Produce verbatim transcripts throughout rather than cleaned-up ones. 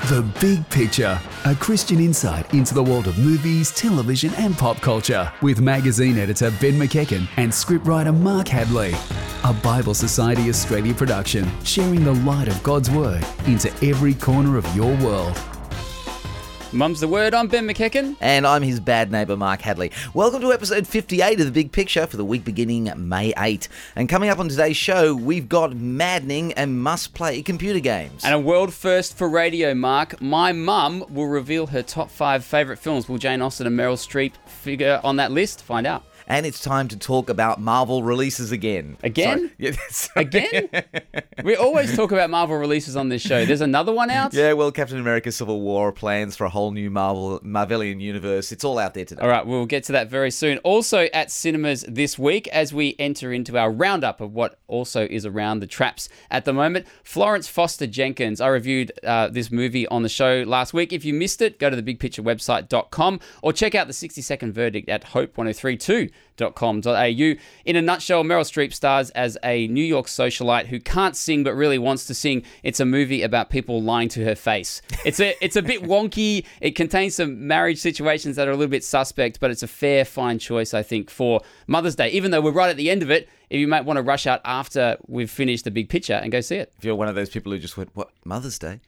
The Big Picture, a Christian insight into the world of movies, television and pop culture with magazine editor Ben McEachen and scriptwriter Mark Hadley. A Bible Society Australia production, sharing the light of God's Word into every corner of your world. Mum's the word. I'm Ben McEachen. And I'm his bad neighbour, Mark Hadley. Welcome to episode fifty-eight of The Big Picture for the week beginning May eighth. And coming up on today's show, we've got maddening and must-play computer games. And a world first for radio, Mark. My mum will reveal her top five favourite films. Will Jane Austen and Meryl Streep figure on that list? Find out. And it's time to talk about Marvel releases again. Again? Yeah, sorry. Again? We always talk about Marvel releases on this show. There's another one out? Yeah, well, Captain America Civil War, plans for a whole new Marvel Marvelian universe. It's all out there today. All right, we'll get to that very soon. Also at cinemas this week, as we enter into our roundup of what also is around the traps at the moment, Florence Foster Jenkins. I reviewed uh, this movie on the show last week. If you missed it, go to the big picture website dot com or check out the sixty second verdict at hope ten thirty-two dot com dot a u. In a nutshell, Meryl Streep stars as a New York socialite who can't sing but really wants to sing. It's a movie about people lying to her face. It's a it's a bit wonky. It contains some marriage situations that are a little bit suspect, but it's a fair, fine choice, I think, for Mother's Day. Even though we're right at the end of it, if you might want to rush out after we've finished The Big Picture and go see it. If you're one of those people who just went, what, Mother's Day?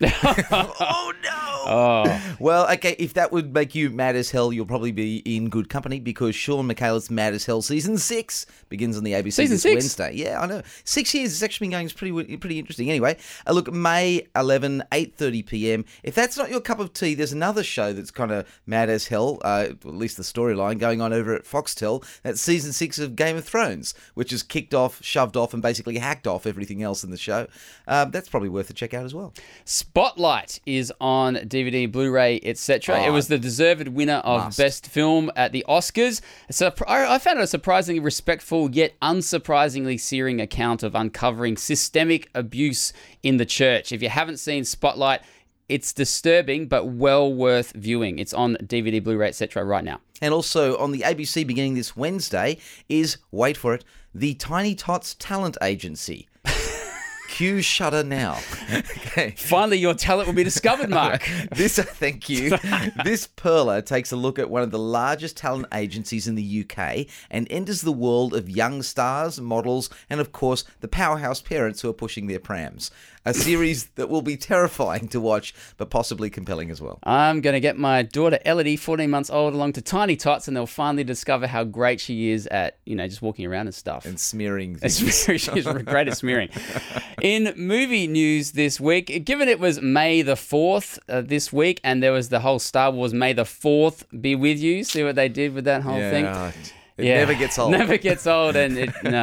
Oh, no! Oh. Well, okay, if that would make you mad as hell, you'll probably be in good company because Sean McCallum's Mad as Hell Season six begins on the A B C Season this six? Wednesday. Yeah, I know. Six years. It's actually been going. It's pretty, pretty interesting. Anyway, uh, look, May eleventh, eight thirty p.m. If that's not your cup of tea, there's another show that's kind of mad as hell, uh, at least the storyline, going on over at Foxtel. That's Season six of Game of Thrones, which is kicked off, shoved off, and basically hacked off everything else in the show. Um, that's probably worth a check out as well. Spotlight is on D V D, Blu-ray, et cetera. Oh, it was the deserved winner of must. Best Film at the Oscars. So I I found it a surprisingly respectful yet unsurprisingly searing account of uncovering systemic abuse in the church. If you haven't seen Spotlight, it's disturbing but well worth viewing. It's on D V D, Blu-ray, et cetera right now. And also on the A B C beginning this Wednesday is, wait for it, the Tiny Tots Talent Agency. Cue Shutter now. Okay. Finally, your talent will be discovered, Mark. This, thank you. This perler takes a look at one of the largest talent agencies in the U K and enters the world of young stars, models, and of course, the powerhouse parents who are pushing their prams. A series that will be terrifying to watch, but possibly compelling as well. I'm going to get my daughter Elodie, fourteen months old, along to Tiny Tots, and they'll finally discover how great she is at, you know, just walking around and stuff. And smearing And things. smearing. She's great at smearing. In movie news this week, given it was May the fourth uh, this week, and there was the whole Star Wars May the fourth be with you, see what they did with that whole Yeah. thing? It never gets old. Never gets old, and it, no.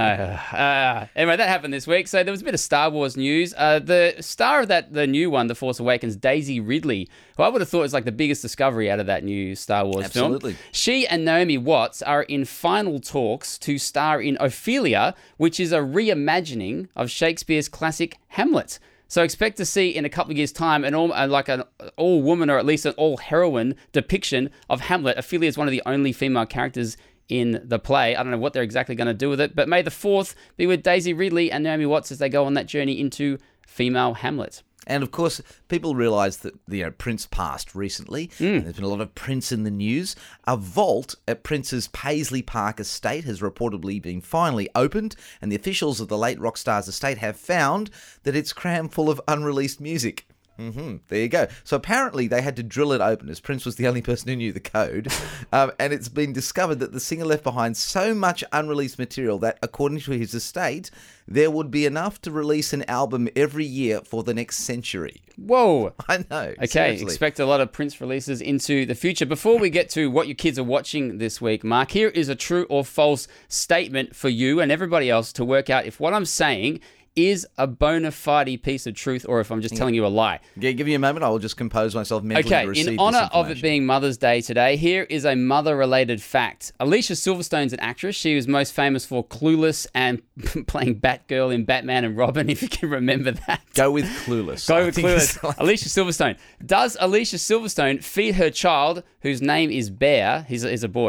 Uh, anyway, that happened this week. So there was a bit of Star Wars news. Uh, the star of that, the new one, The Force Awakens, Daisy Ridley, who I would have thought was like the biggest discovery out of that new Star Wars Absolutely. film. She and Naomi Watts are in final talks to star in Ophelia, which is a reimagining of Shakespeare's classic Hamlet. So expect to see in a couple of years' time an all, uh, like an all-woman or at least an all-heroine depiction of Hamlet. Ophelia is one of the only female characters in the play. I don't know what they're exactly going to do with it, but May the fourth be with Daisy Ridley and Naomi Watts as they go on that journey into female Hamlet. And of course, people realise that, you know, Prince passed recently. Mm. And there's been a lot of Prince in the news. A vault at Prince's Paisley Park estate has reportedly been finally opened, and the officials of the late rock star's estate have found that it's crammed full of unreleased music. Mm-hmm. There you go. So apparently they had to drill it open, as Prince was the only person who knew the code. Um, and it's been discovered that the singer left behind so much unreleased material that, according to his estate, there would be enough to release an album every year for the next century. Whoa. I know. Okay, seriously. expect a lot of Prince releases into the future. Before we get to what your kids are watching this week, Mark, here is a true or false statement for you and everybody else to work out if what I'm saying is a bona fide piece of truth or if I'm just telling you a lie. Yeah, give me a moment. I will just compose myself mentally Okay, to receive in honor this of it being Mother's Day today, here is a mother-related fact. Alicia Silverstone's an actress. She was most famous for Clueless and playing Batgirl in Batman and Robin, if you can remember that. Go with Clueless. Go I with think it's Clueless. like- Alicia Silverstone. Does Alicia Silverstone feed her child, whose name is Bear, he's a, he's a boy,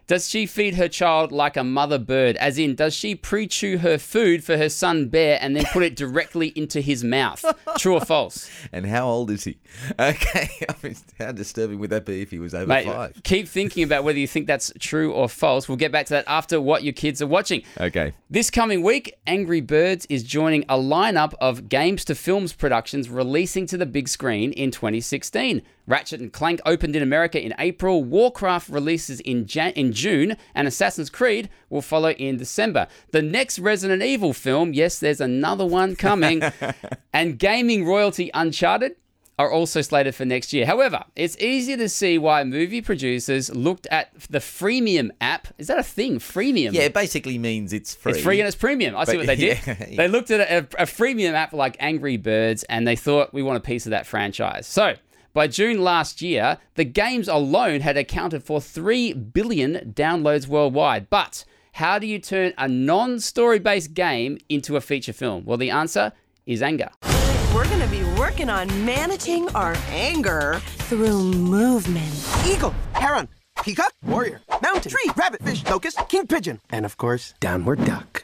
Does she feed her child like a mother bird? As in, does she pre-chew her food for her son bear and then put it directly into his mouth? True or false? And how old is he? Okay, I mean, how disturbing would that be if he was over Mate, five? keep thinking about whether you think that's true or false. We'll get back to that after what your kids are watching. Okay. This coming week, Angry Birds is joining a lineup of games to films productions releasing to the big screen in twenty sixteen. Ratchet and Clank opened in America in April, Warcraft releases in Jan- in June, and Assassin's Creed will follow in December. The next Resident Evil film, yes, there's another one coming, and gaming royalty Uncharted are also slated for next year. However, it's easy to see why movie producers looked at the freemium app. Is that a thing? Freemium? Yeah, it basically means it's free. It's free and it's premium. I see But- what they did. yeah, yeah. They looked at a, a freemium app like Angry Birds and they thought, we want a piece of that franchise. So, by June last year, the games alone had accounted for three billion downloads worldwide. But how do you turn a non-story based game into a feature film? Well, the answer is anger. We're going to be working on managing our anger through movement. Eagle, heron, peacock, warrior, mountain, tree, rabbit, fish, locust, king pigeon, and of course, downward duck.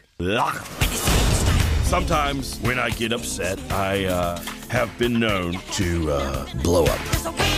Sometimes when I get upset, I uh, have been known to uh, blow up.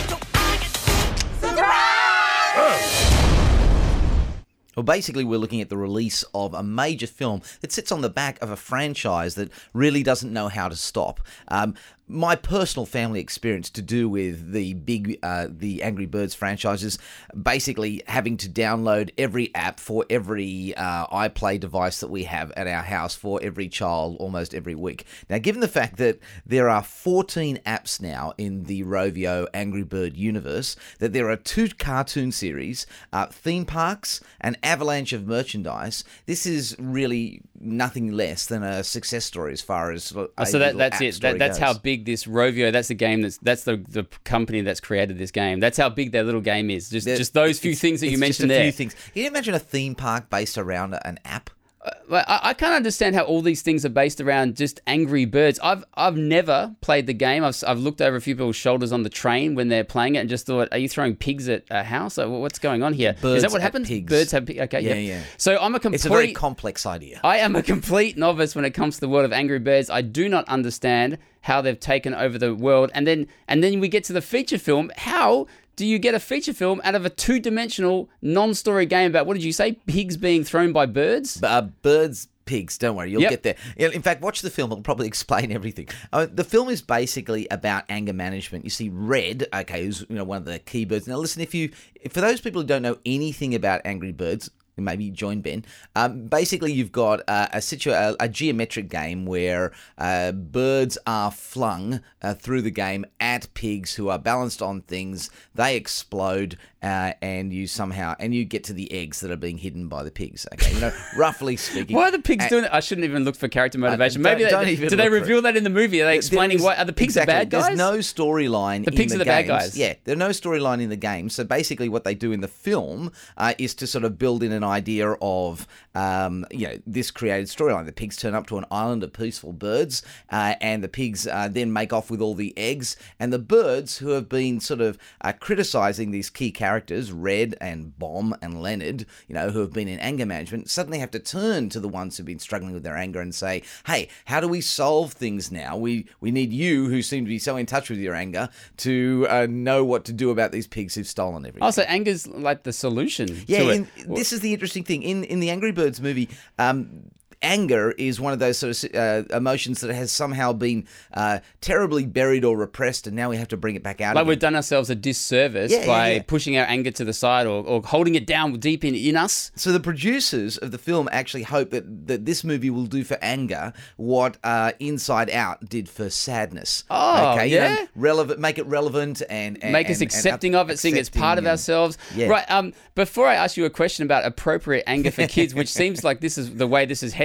Well, basically, we're looking at the release of a major film that sits on the back of a franchise that really doesn't know how to stop. Um, my personal family experience to do with the big, uh, the Angry Birds franchises, basically having to download every app for every uh, iPlay device that we have at our house for every child almost every week. Now, given the fact that there are fourteen apps now in the Rovio Angry Bird universe, that there are two cartoon series, uh, theme parks, an avalanche of merchandise, this is really nothing less than a success story as far as Oh, so that, that's it. That, that's goes. how big this Rovio. That's the game. That's that's the the company that's created this game. That's how big their little game is. Just There- just those few it's- things that you it's mentioned just a there. few things. Can you imagine a theme park based around an app? Well, I, I can't understand how all these things are based around just Angry Birds. I've I've never played the game. I've I've looked over a few people's shoulders on the train when they're playing it and just thought, are you throwing pigs at a house? Like, what's going on here? Is Birds that what at happens? pigs. Birds have pigs. Okay, Yeah, yeah, yeah. So I'm a complete. It's a very complex idea. I am a complete novice when it comes to the world of Angry Birds. I do not understand how they've taken over the world. And then and then we get to the feature film. How do you get a feature film out of a two-dimensional, non-story game about, what did you say, pigs being thrown by birds? Uh, birds, pigs, don't worry, you'll Yep. get there. Yeah, in fact, watch the film, it'll probably explain everything. Uh, the film is basically about anger management. You see Red, okay, who's you know one of the key birds. Now listen, if you, for those people who don't know anything about Angry Birds, maybe join Ben. Um, basically, you've got uh, a, situ- a, a geometric game where uh, birds are flung uh, through the game at pigs who are balanced on things. They explode, uh, and you somehow and you get to the eggs that are being hidden by the pigs. Okay, you know, roughly speaking. Why are the pigs And- doing that? I shouldn't even look for character motivation. don't- Maybe they, don't even do they look for reveal it. that in the movie? Are they explaining There is- why? Are the pigs exactly, the bad guys? There's no storyline. The pigs in are the bad games. guys. Yeah, there's no storyline in the game. So basically, what they do in the film uh, is to sort of build in an idea of, um, you know, this created storyline. The pigs turn up to an island of peaceful birds, uh, and the pigs uh, then make off with all the eggs. And the birds, who have been sort of uh, criticizing these key characters, Red and Bomb and Leonard, you know, who have been in anger management, suddenly have to turn to the ones who've been struggling with their anger and say, hey, how do we solve things now? We we need you, who seem to be so in touch with your anger, to uh, know what to do about these pigs who've stolen everything. Oh, so anger's like the solution Yeah, to in, it. this is the interesting thing. In in the Angry Birds movie, um, anger is one of those sort of uh, emotions that has somehow been uh, terribly buried or repressed, and now we have to bring it back out Like again. we've done ourselves a disservice Yeah, yeah, by yeah. pushing our anger to the side or, or holding it down deep in, in us. So the producers of the film actually hope that, that this movie will do for anger what uh, Inside Out did for sadness. Oh, okay, you yeah? know, relevant, make it relevant and, and Make us and- accepting and of it, seeing it's accepting part of and- ourselves. Yeah. Right. Um. Before I ask you a question about appropriate anger for kids, which seems like this is the way this is heading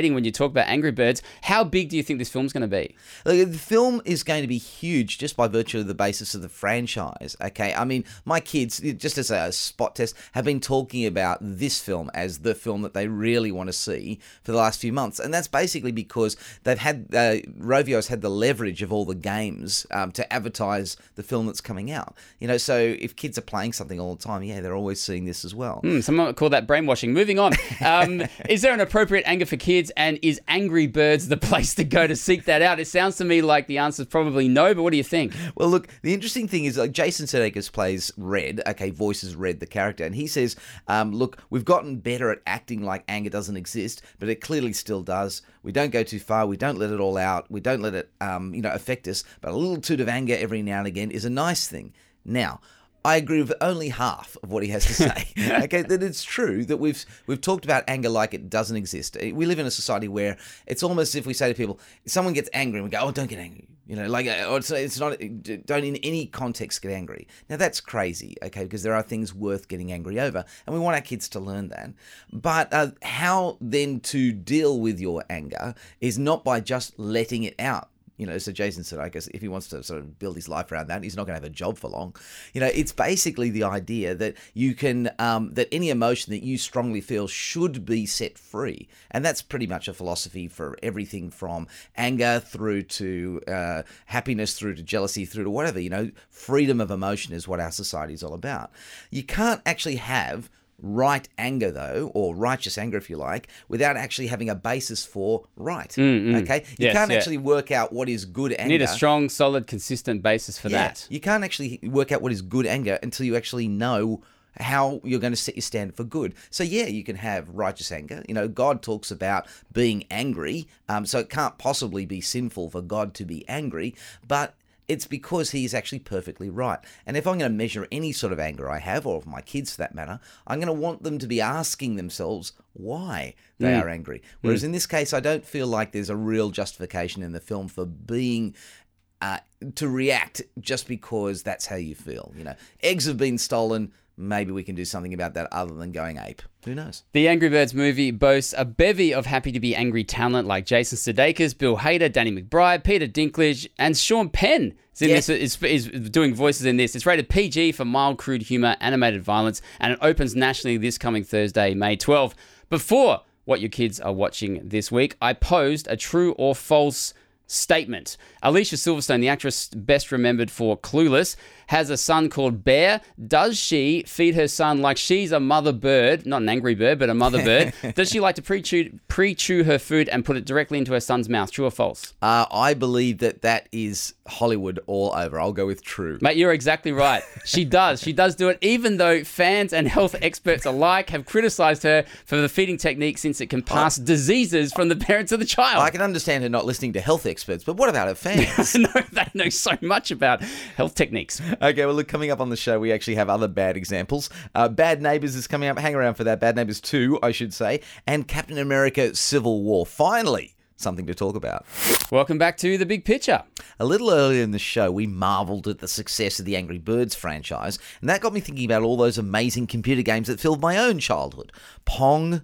heading when you talk about Angry Birds. How big do you think this film's going to be? Look, the film is going to be huge just by virtue of the basis of the franchise, okay? I mean, my kids, just as a spot test, have been talking about this film as the film that they really want to see for the last few months. And that's basically because they've had, uh, Rovio's had the leverage of all the games um, to advertise the film that's coming out. You know, so if kids are playing something all the time, yeah, they're always seeing this as well. Mm, someone might call that brainwashing. Moving on. Um, is there an appropriate anger for kids, and is Angry Birds the place to go to seek that out? It sounds to me like the answer is probably no, but what do you think? Well, look, the interesting thing is, like, Jason Sudeikis plays Red, okay, voices Red, the character, and he says, um, look, we've gotten better at acting like anger doesn't exist, but it clearly still does. We don't go too far. We don't let it all out. We don't let it, um, you know, affect us, but a little toot of anger every now and again is a nice thing. Now, I agree with only half of what he has to say. Okay, that it's true that we've we've talked about anger like it doesn't exist. We live in a society where it's almost as if we say to people, if someone gets angry, and we go, "Oh, don't get angry," you know, like, or it's, it's not, don't in any context get angry. Now that's crazy, okay, because there are things worth getting angry over, and we want our kids to learn that. But uh, how then to deal with your anger is not by just letting it out. You know, so Jason Sudeikis, if he wants to sort of build his life around that, he's not going to have a job for long. You know, it's basically the idea that you can, um, that any emotion that you strongly feel should be set free. And that's pretty much a philosophy for everything from anger through to uh, happiness, through to jealousy, through to whatever. You know, freedom of emotion is what our society is all about. You can't actually have right anger, though, or righteous anger, if you like, without actually having a basis for right. Mm, mm. Okay? You Yes, can't yeah. actually work out what is good anger. You need a strong, solid, consistent basis for Yeah. that. You can't actually work out what is good anger until you actually know how you're going to set your standard for good. So, yeah, you can have righteous anger. You know, God talks about being angry, um, so it can't possibly be sinful for God to be angry, but it's because he's actually perfectly right. And if I'm going to measure any sort of anger I have, or of my kids for that matter, I'm going to want them to be asking themselves why they Mm. are angry. Whereas Mm. in this case, I don't feel like there's a real justification in the film for being uh, to react just because that's how you feel. You know, eggs have been stolen. Maybe we can do something about that other than going ape. Who knows? The Angry Birds movie boasts a bevy of happy-to-be-angry talent like Jason Sudeikis, Bill Hader, Danny McBride, Peter Dinklage, and Sean Penn is, in Yes. this, is, is doing voices in this. It's rated P G for mild, crude humour, animated violence, and it opens nationally this coming Thursday, May twelfth. Before what your kids are watching this week, I posed a true or false statement. Alicia Silverstone, the actress best remembered for Clueless, has a son called Bear. Does she feed her son like she's a mother bird, not an angry bird, but a mother bird? Does she like to pre-chew, pre-chew her food and put it directly into her son's mouth? True or false? Uh, I believe that that is Hollywood all over. I'll go with true. Mate, you're exactly right. She does. She does do it, even though fans and health experts alike have criticised her for the feeding technique since it can pass diseases from the parents of the child. I can understand her not listening to health experts, but what about her fans? No, they know so much about health techniques. Okay, well, look, coming up on the show, we actually have other bad examples. Uh, Bad Neighbours is coming up. Hang around for that. Bad Neighbours two, I should say. And Captain America Civil War. Finally, something to talk about. Welcome back to The Big Picture. A little earlier in the show, we marvelled at the success of the Angry Birds franchise, and that got me thinking about all those amazing computer games that filled my own childhood. Pong.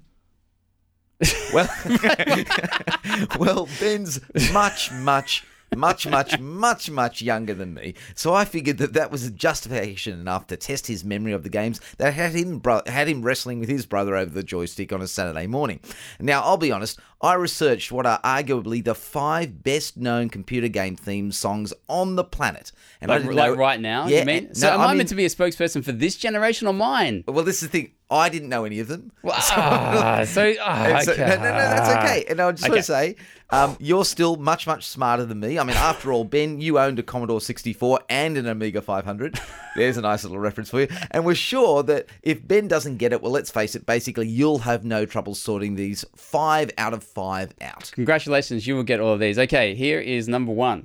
Well, well, Ben's much, much, much, much, much, much younger than me, so I figured that that was justification enough to test his memory of the games that had him bro- had him wrestling with his brother over the joystick on a Saturday morning. Now, I'll be honest, I researched what are arguably the five best-known computer game theme songs on the planet. And I Like, didn't like know- right now, Yeah, you mean? and- So no, am I I, mean- meant to be a spokesperson for this generation or mine? Well, this is the thing. I didn't know any of them. Well, ah, so, ah, And so- okay. no, no, no, that's okay. And I just Okay. want to say, um, you're still much, much smarter than me. I mean, after all, Ben, you owned a Commodore sixty-four and an Amiga five hundred. There's a nice little reference for you. And we're sure that if Ben doesn't get it, well, let's face it, basically, you'll have no trouble sorting these five out of five out. Congratulations, you will get all of these. Okay, here is number one.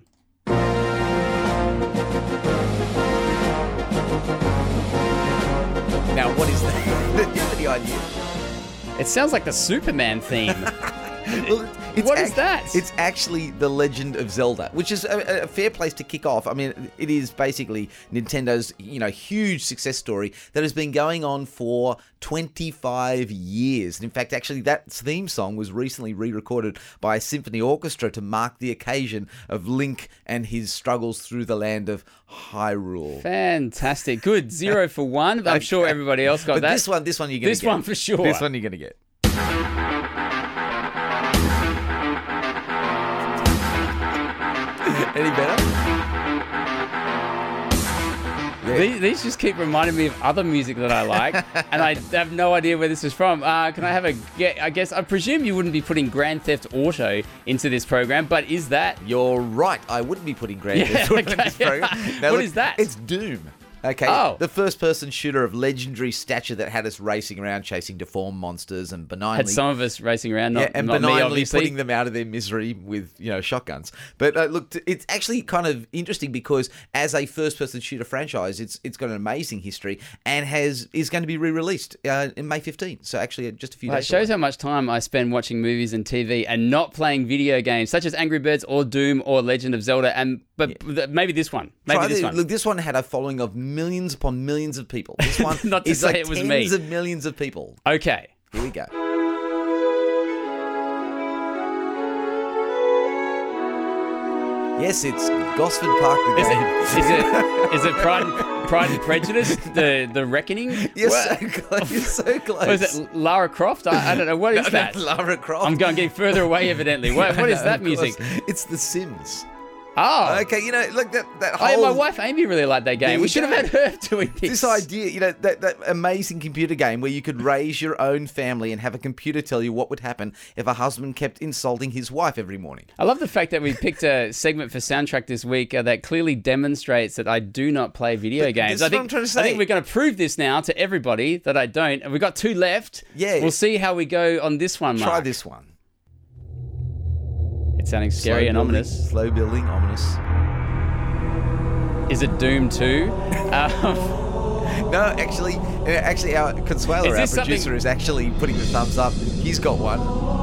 Now, what is that? Do you have any idea? It sounds like the Superman theme. Well, It's What is act- that? It's actually The Legend of Zelda, which is a, a fair place to kick off. I mean, it is basically Nintendo's, you know, huge success story that has been going on for twenty-five years. And in fact, actually, that theme song was recently re-recorded by a symphony orchestra to mark the occasion of Link and his struggles through the land of Hyrule. Fantastic. Good. Zero for one. I'm sure everybody else got But that. this one, this one you're going to This get. one for sure. This one you're going to get. Any better? Yeah. These, these just keep reminding me of other music that I like, and I have no idea where this is from. Uh, can I have a get? I guess I presume you wouldn't be putting Grand Theft Auto into this program, but is that? You're right. I wouldn't be putting Grand Yeah, Theft Auto in okay. this program. What look, is that? It's Doom. Okay, Oh. the first-person shooter of legendary stature that had us racing around chasing deformed monsters and benignly Had some of us racing around, not, yeah, and not me, benignly obviously. putting them out of their misery with, you know, shotguns. But uh, look, it's actually kind of interesting because as a first-person shooter franchise, it's it's got an amazing history and has is going to be re-released uh, in May fifteenth. So actually, just a few Well, it days. shows away. how much time I spend watching movies and T V and not playing video games such as Angry Birds or Doom or Legend of Zelda. And but th- maybe this one, maybe Try this the- one. Look, this one had a following of millions upon millions of people. This one Not to is say like it was tens me. of millions of people. Okay. Here we go. Yes, it's Gosford Park the Is game. it is it is it Pride and, Pride and Prejudice? The the Reckoning? You're What? so close. You're so close. What is it? Lara Croft? I, I don't know. What is No, no, that? Lara Croft. I'm going getting further away, evidently. What, what is No, that of course. music? It's The Sims. Oh. Okay, you know, look, that, that Oh, yeah, whole... my wife Amy really liked that There game. you We should go. have had her doing this. This idea, you know, that, that amazing computer game where you could raise your own family and have a computer tell you what would happen if a husband kept insulting his wife every morning. I love the fact that we picked a segment for soundtrack this week uh, that clearly demonstrates that I do not play video But games. this is I what think I'm trying to I think say. we're going to prove this now to everybody that I don't. And we've got two left. Yeah. We'll see how we go on this one, Mark. Try this one. It's sounding scary Slow and building, ominous. Slow building, ominous. Is it Doom two? Um, No, actually, uh, actually, our Consuelo, Is our this producer, something- is actually putting the thumbs up. He's got one.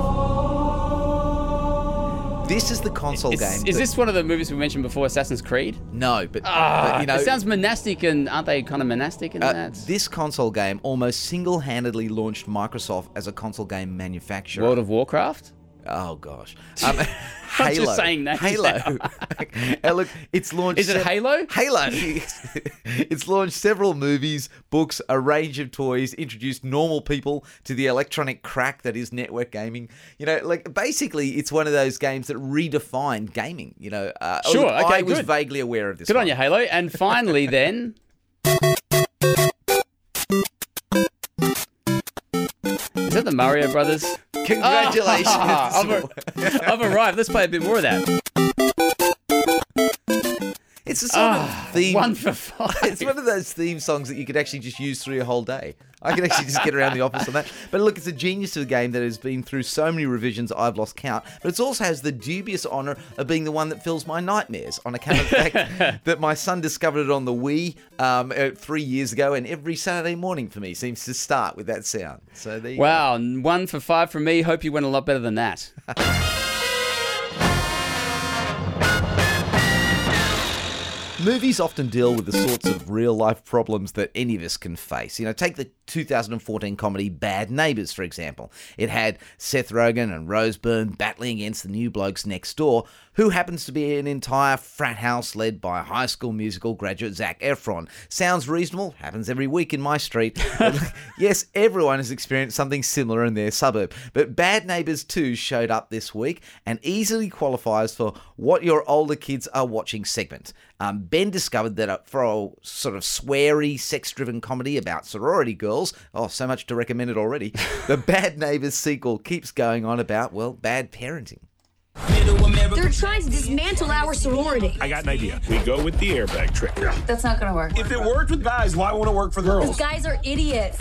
This is the console is, game. is that- this one of the movies we mentioned before, Assassin's Creed? No, but, Ah, but you know, it sounds monastic, and aren't they kind of monastic in uh, that? this console game almost single-handedly launched Microsoft as a console game manufacturer. World of Warcraft? Oh gosh, um, I'm Halo. just saying names Halo. Uh, look, it's launched. Is it Halo? Halo. It's launched several movies, books, a range of toys, introduced normal people to the electronic crack that is network gaming. You know, like basically, it's one of those games that redefined gaming. You know, uh, Sure, look, okay, I was good. vaguely aware of this. Good one. on you, Halo. And finally, then. Is that the Mario Brothers? Congratulations. Ah, I've, ar- I've arrived. Let's play a bit more of that. It's a sort Ah, of theme. One for five. It's one of those theme songs that you could actually just use through your whole day. I could actually just get around the office on that. But look, it's a genius of a game that has been through so many revisions I've lost count. But it also has the dubious honour of being the one that fills my nightmares on account of the fact that my son discovered it on the Wii um, uh, three years ago, and every Saturday morning for me seems to start with that sound. So there you go. Wow, one for five from me. Hope you went a lot better than that. Movies often deal with the sorts of real-life problems that any of us can face. You know, take the two thousand fourteen comedy Bad Neighbours, for example. It had Seth Rogen and Rose Byrne battling against the new blokes next door, who happens to be an entire frat house led by High School Musical graduate Zac Efron. Sounds reasonable, happens every week in my street. But yes, everyone has experienced something similar in their suburb. But Bad Neighbours two showed up this week and easily qualifies for what your older kids are watching segment. Um, Ben discovered that uh, for a sort of sweary, sex-driven comedy about sorority girls, oh, so much to recommend it already, the Bad Neighbours sequel keeps going on about, well, bad parenting. They're trying to dismantle our sorority. I got an idea. We go with the airbag trick. That's not gonna work. If it worked with guys, why won't it work for girls? Those guys are idiots.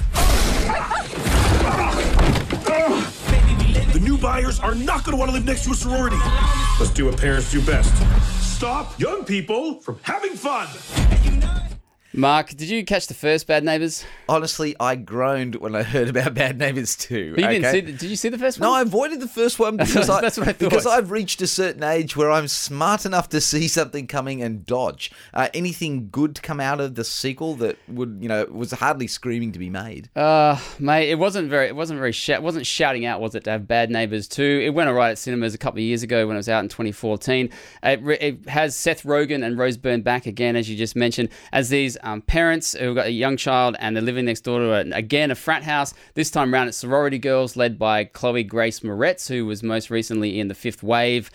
The new buyers are not going to want to live next to a sorority. Let's do what parents do best. Stop young people from having fun. Mark, did you catch the first Bad Neighbours? Honestly, I groaned when I heard about Bad Neighbours two. But you okay? didn't see the, did you see the first one? No, I avoided the first one because, I, That's what I thought. because I've reached a certain age where I'm smart enough to see something coming and dodge. Uh, anything good to come out of the sequel that would, you know, was hardly screaming to be made. Uh, mate, it wasn't very, it wasn't very, sh- it wasn't shouting out, was it, to have Bad Neighbours two? It went alright at cinemas a couple of years ago when it was out in twenty fourteen. It, re- it has Seth Rogen and Rose Byrne back again, as you just mentioned, as these um, parents who've got a young child and they're living next door to, a, again, a frat house. This time around, it's sorority girls led by Chloe Grace Moretz, who was most recently in The Fifth Wave.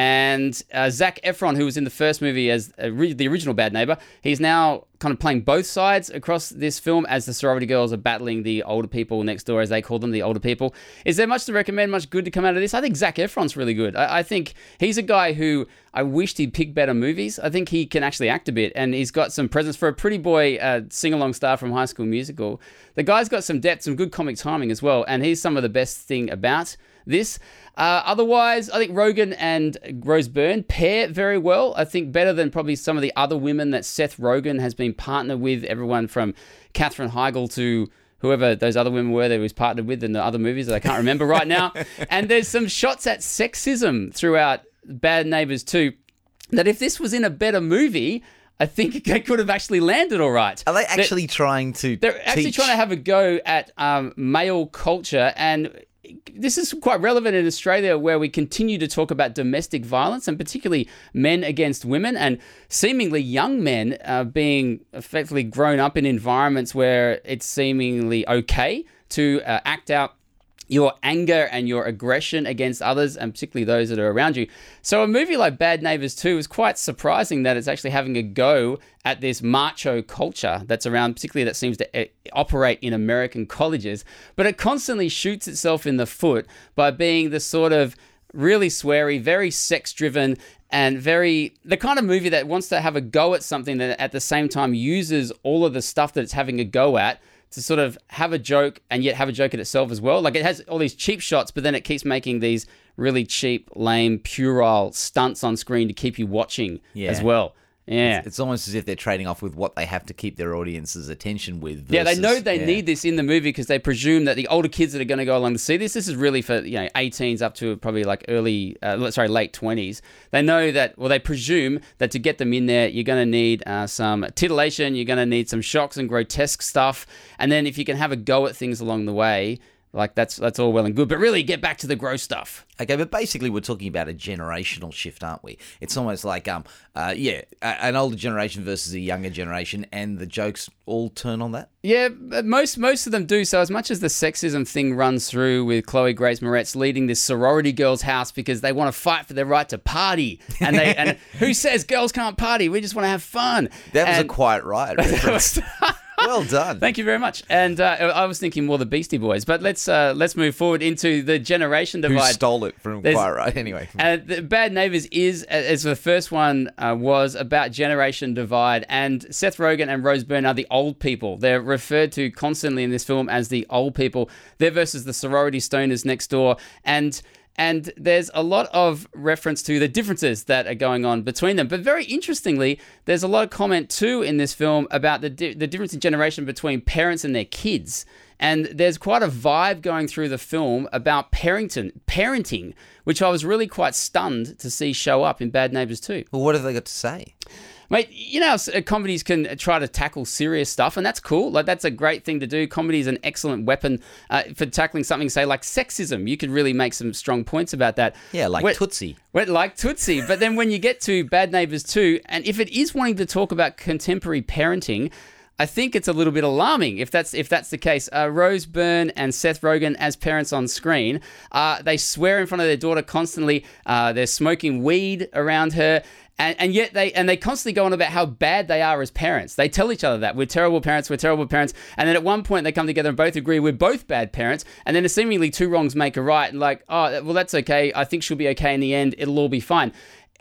And uh, Zac Efron, who was in the first movie as uh, re- the original Bad Neighbor, he's now kind of playing both sides across this film as the sorority girls are battling the older people next door, as they call them, the older people. Is there much to recommend, much good to come out of this? I think Zac Efron's really good. I, I think he's a guy who I wished he'd pick better movies. I think he can actually act a bit, and he's got some presence for a pretty boy uh, sing-along star from High School Musical. The guy's got some depth, some good comic timing as well, and he's some of the best thing about this. Uh, otherwise, I think Rogen and Rose Byrne pair very well. I think better than probably some of the other women that Seth Rogen has been partnered with, everyone from Katherine Heigl to whoever those other women were that he was partnered with in the other movies that I can't remember right now. And there's some shots at sexism throughout Bad Neighbours two that if this was in a better movie, I think they could have actually landed all right. Are they actually they're, trying to They're actually teach? trying to have a go at um, male culture, and this is quite relevant in Australia, where we continue to talk about domestic violence, and particularly men against women, and seemingly young men uh, being effectively grown up in environments where it's seemingly okay to uh, act out your anger and your aggression against others, and particularly those that are around you. So a movie like Bad Neighbours two is quite surprising that it's actually having a go at this macho culture that's around, particularly that seems to uh, operate in American colleges. But it constantly shoots itself in the foot by being the sort of really sweary, very sex-driven, and very the kind of movie that wants to have a go at something that at the same time uses all of the stuff that it's having a go at to sort of have a joke and yet have a joke at itself as well. Like, it has all these cheap shots, but then it keeps making these really cheap, lame, puerile stunts on screen to keep you watching Yeah. as well. Yeah. It's, it's almost as if they're trading off with what they have to keep their audience's attention with. Versus, yeah, they know they yeah. need this in the movie because they presume that the older kids that are going to go along to see this, this is really for, you know, eighteens up to probably like early, uh, sorry, late twenties. They know that, well, they presume that to get them in there, you're going to need uh, some titillation, you're going to need some shocks and grotesque stuff. And then if you can have a go at things along the way, like that's that's all well and good, but really get back to the gross stuff. Okay, but basically we're talking about a generational shift, aren't we? It's almost like, um, uh, yeah, a- an older generation versus a younger generation, and the jokes all turn on that? Yeah, most most of them do. So as much as the sexism thing runs through with Chloe Grace Moretz leading this sorority girls' house because they want to fight for their right to party, and they and who says girls can't party? We just want to have fun. That was and, a Quiet Riot reference. Well done. Thank you very much. And uh, I was thinking more the Beastie Boys, but let's uh, let's move forward into the generation divide. Who stole it from There's- Quiet Riot anyway? And the Bad Neighbours is, as the first one uh, was, about generation divide, and Seth Rogen and Rose Byrne are the old people. They're referred to constantly in this film as the old people. They're versus the sorority stoners next door, and And there's a lot of reference to the differences that are going on between them. But very interestingly, there's a lot of comment too in this film about the di- the difference in generation between parents and their kids. And there's quite a vibe going through the film about parenting, parenting, which I was really quite stunned to see show up in Bad Neighbours two. Well, what have they got to say? Mate, you know how comedies can try to tackle serious stuff, and that's cool. Like, that's a great thing to do. Comedy is an excellent weapon uh, for tackling something, say, like sexism. You could really make some strong points about that. Yeah, like When- Tootsie. when- like Tootsie. But then when you get to Bad Neighbours two, and if it is wanting to talk about contemporary parenting, I think it's a little bit alarming if that's if that's the case. Uh, Rose Byrne and Seth Rogen as parents on screen, uh, they swear in front of their daughter constantly. Uh, they're smoking weed around her. And, and yet they and they constantly go on about how bad they are as parents. They tell each other that we're terrible parents, we're terrible parents. And then at one point they come together and both agree we're both bad parents. And then seemingly two wrongs make a right. And like, oh, well, that's okay. I think she'll be okay in the end. It'll all be fine.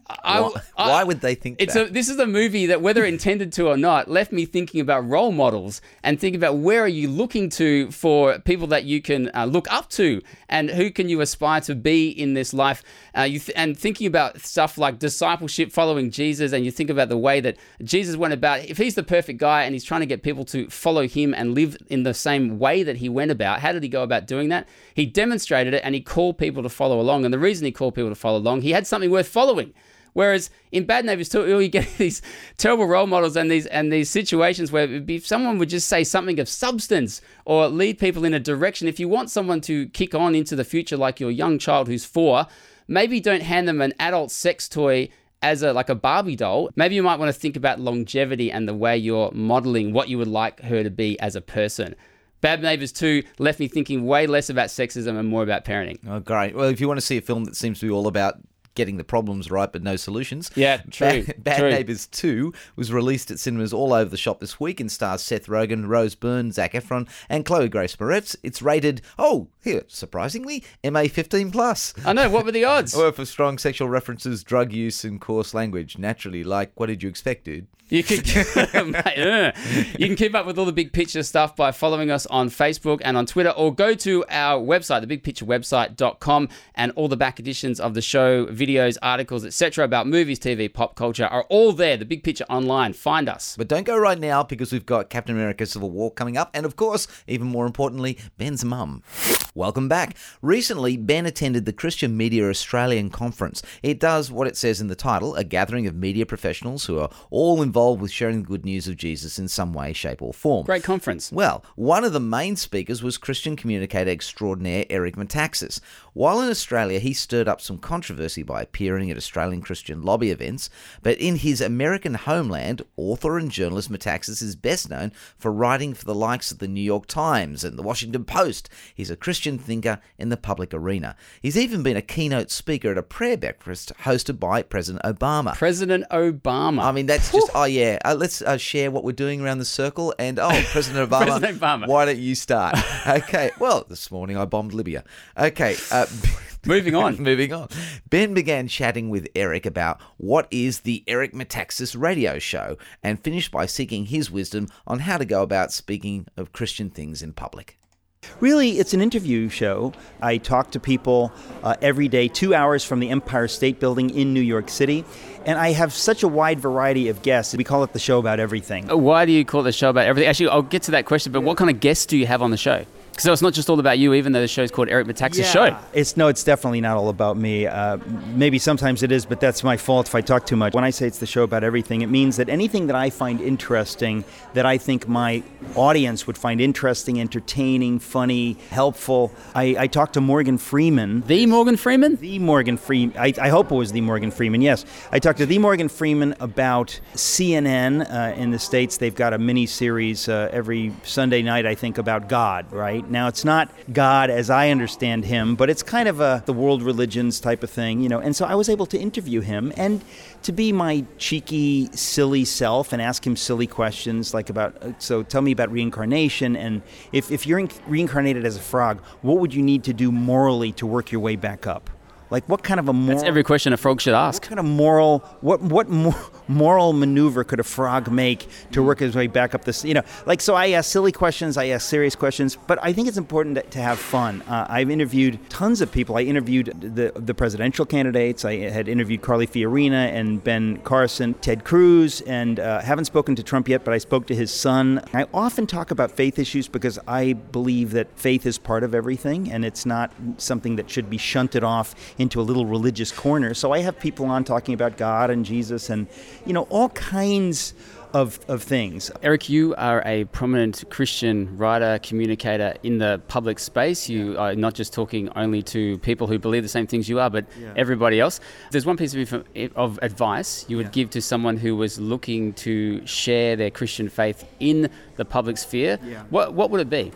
I, why, I, why would they think it's that? A, this is a movie that, whether intended to or not, left me thinking about role models and thinking about where are you looking to for people that you can uh, look up to, and who can you aspire to be in this life. Uh, you th- and thinking about stuff like discipleship, following Jesus, and you think about the way that Jesus went about. If he's the perfect guy and he's trying to get people to follow him and live in the same way that he went about, how did he go about doing that? He demonstrated it, and he called people to follow along. And the reason he called people to follow along, he had something worth following. Whereas in Bad Neighbours two, you get these terrible role models and these and these situations where if someone would just say something of substance or lead people in a direction, if you want someone to kick on into the future like your young child who's four, maybe don't hand them an adult sex toy as a like a Barbie doll. Maybe you might want to think about longevity and the way you're modeling what you would like her to be as a person. Bad Neighbours two left me thinking way less about sexism and more about parenting. Oh, great. Well, if you want to see a film that seems to be all about getting the problems right but no solutions. Yeah, true. Bad, Bad true. Neighbours two was released at cinemas all over the shop this week and stars Seth Rogen, Rose Byrne, Zac Efron and Chloe Grace Moretz. It's rated, oh, here, surprisingly, M A fifteen plus. I know, what were the odds? Or for strong sexual references, drug use and coarse language. Naturally, like, what did you expect, dude? You can, mate, uh, you can keep up with all the Big Picture stuff by following us on Facebook and on Twitter, or go to our website, the big picture website dot com, and all the back editions of the show, videos, articles, et cetera about movies, T V, pop culture are all there. The Big Picture Online. Find us. But don't go right now, because we've got Captain America Civil War coming up, and of course, even more importantly, Ben's mum. Welcome back. Recently, Ben attended the Christian Media Australian Conference. It does what it says in the title, a gathering of media professionals who are all involved with sharing the good news of Jesus in some way, shape or form. Great conference. Well, one of the main speakers was Christian communicator extraordinaire Eric Metaxas. While in Australia, he stirred up some controversy by appearing at Australian Christian lobby events, but in his American homeland, author and journalist Metaxas is best known for writing for the likes of the New York Times and the Washington Post. He's a Christian thinker in the public arena. He's even been a keynote speaker at a prayer breakfast hosted by President Obama. President Obama. I mean, that's just, oh yeah, uh, let's uh, share what we're doing around the circle. And, oh, President Obama, President Obama. Why don't you start? Okay, well, this morning I bombed Libya. Okay. Uh, Moving on. Moving on. Ben began chatting with Eric about what is the Eric Metaxas radio show and finished by seeking his wisdom on how to go about speaking of Christian things in public. Really, it's an interview show. I talk to people uh, every day, two hours from the Empire State Building in New York City. And I have such a wide variety of guests. We call it the show about everything. Why do you call it the show about everything? Actually, I'll get to that question, but what kind of guests do you have on the show? So it's not just all about you, even though the show's called Eric Metaxas' yeah. Show. It's no, it's definitely not all about me. Uh, maybe sometimes it is, but that's my fault if I talk too much. When I say it's the show about everything, it means that anything that I find interesting, that I think my audience would find interesting, entertaining, funny, helpful. I, I talked to Morgan Freeman. The Morgan Freeman? The Morgan Freeman. I, I hope it was the Morgan Freeman, yes. I talked to the Morgan Freeman about C N N uh, in the States. They've got a mini-series uh, every Sunday night, I think, about God, right? Now, it's not God as I understand him, but it's kind of a the world religions type of thing, you know. And so I was able to interview him and to be my cheeky, silly self and ask him silly questions like about, so tell me about reincarnation. And if, if you're in, reincarnated as a frog, what would you need to do morally to work your way back up? Like, what kind of a moral... That's every question a frog should ask. What kind of moral... What what moral maneuver could a frog make to work his way back up this... You know, like, so I ask silly questions, I ask serious questions, but I think it's important to, to have fun. Uh, I've interviewed tons of people. I interviewed the the presidential candidates. I had interviewed Carly Fiorina and Ben Carson, Ted Cruz, and uh, haven't spoken to Trump yet, but I spoke to his son. I often talk about faith issues because I believe that faith is part of everything, and it's not something that should be shunted off into a little religious corner. So I have people on talking about God and Jesus and, you know, all kinds of of things. Eric, you are a prominent Christian writer, communicator in the public space. You yeah. are not just talking only to people who believe the same things you are, but yeah. everybody else. There's one piece of, of advice you would yeah. give to someone who was looking to share their Christian faith in the public sphere. Yeah. What what would it be?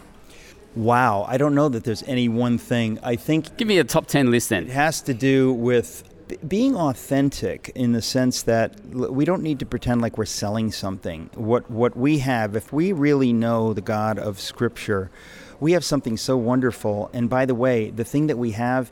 Wow, I don't know that there's any one thing. I think... Give me a top ten list then. It has to do with b- being authentic in the sense that l- we don't need to pretend like we're selling something. What what we have, if we really know the God of Scripture, we have something so wonderful. And by the way, the thing that we have,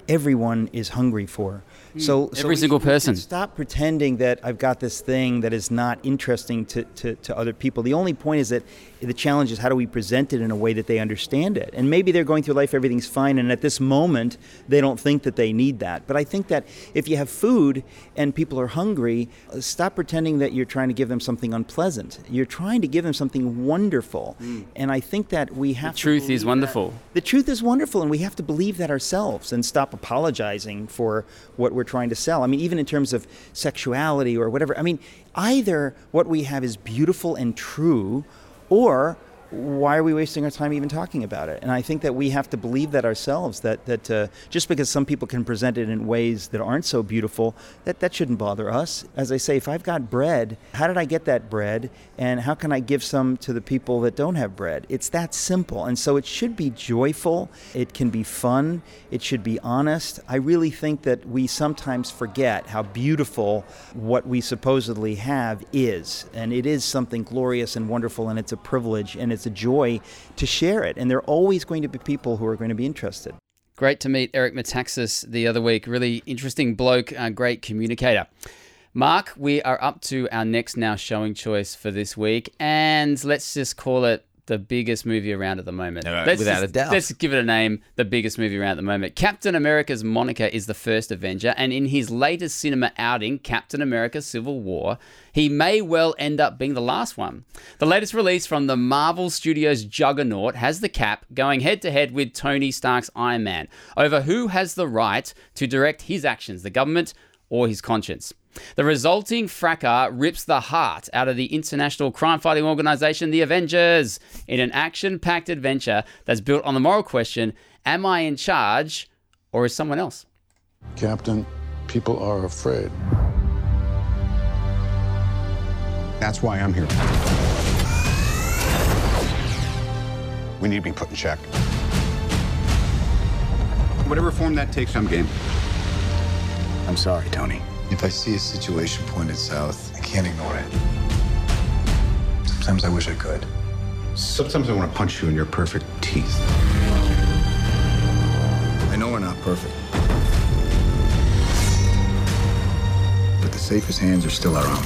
everyone is hungry for. So, so Every we- single we person. should Stop pretending that I've got this thing that is not interesting to, to, to other people. The only point is that the challenge is how do we present it in a way that they understand it. And maybe they're going through life, everything's fine, and at this moment they don't think that they need that. But I think that if you have food and people are hungry, uh, stop pretending that you're trying to give them something unpleasant. You're trying to give them something wonderful. Mm. And I think that we have The to truth is believe wonderful. that. The truth is wonderful, and we have to believe that ourselves and stop apologizing for what we're trying to sell. I mean, even in terms of sexuality or whatever. I mean, either what we have is beautiful and true, or why are we wasting our time even talking about it? And I think that we have to believe that ourselves, that that uh, just because some people can present it in ways that aren't so beautiful, that that shouldn't bother us. As I say, if I've got bread, how did I get that bread? And how can I give some to the people that don't have bread? It's that simple. And so it should be joyful. It can be fun. It should be honest. I really think that we sometimes forget how beautiful what we supposedly have is. And it is something glorious and wonderful, and it's a privilege, and it's It's a joy to share it. And there are always going to be people who are going to be interested. Great to meet Eric Metaxas the other week. Really interesting bloke, a great communicator. Mark, we are up to our next Now Showing choice for this week. And let's just call it the biggest movie around at the moment. No, let's without just, a doubt. Let's give it a name, the biggest movie around at the moment. Captain America's moniker is the first Avenger, and in his latest cinema outing, Captain America Civil War, he may well end up being the last one. The latest release from the Marvel Studios juggernaut has the Cap going head-to-head with Tony Stark's Iron Man over who has the right to direct his actions, the government or his conscience. The resulting fracas rips the heart out of the international crime-fighting organization, the Avengers, in an action-packed adventure that's built on the moral question, am I in charge or is someone else? Captain, people are afraid. That's why I'm here. We need to be put in check. Whatever form that takes, I'm game. I'm sorry, Tony. If I see a situation pointed south, I can't ignore it. Sometimes I wish I could. Sometimes I want to punch you in your perfect teeth. I know we're not perfect. But the safest hands are still our own.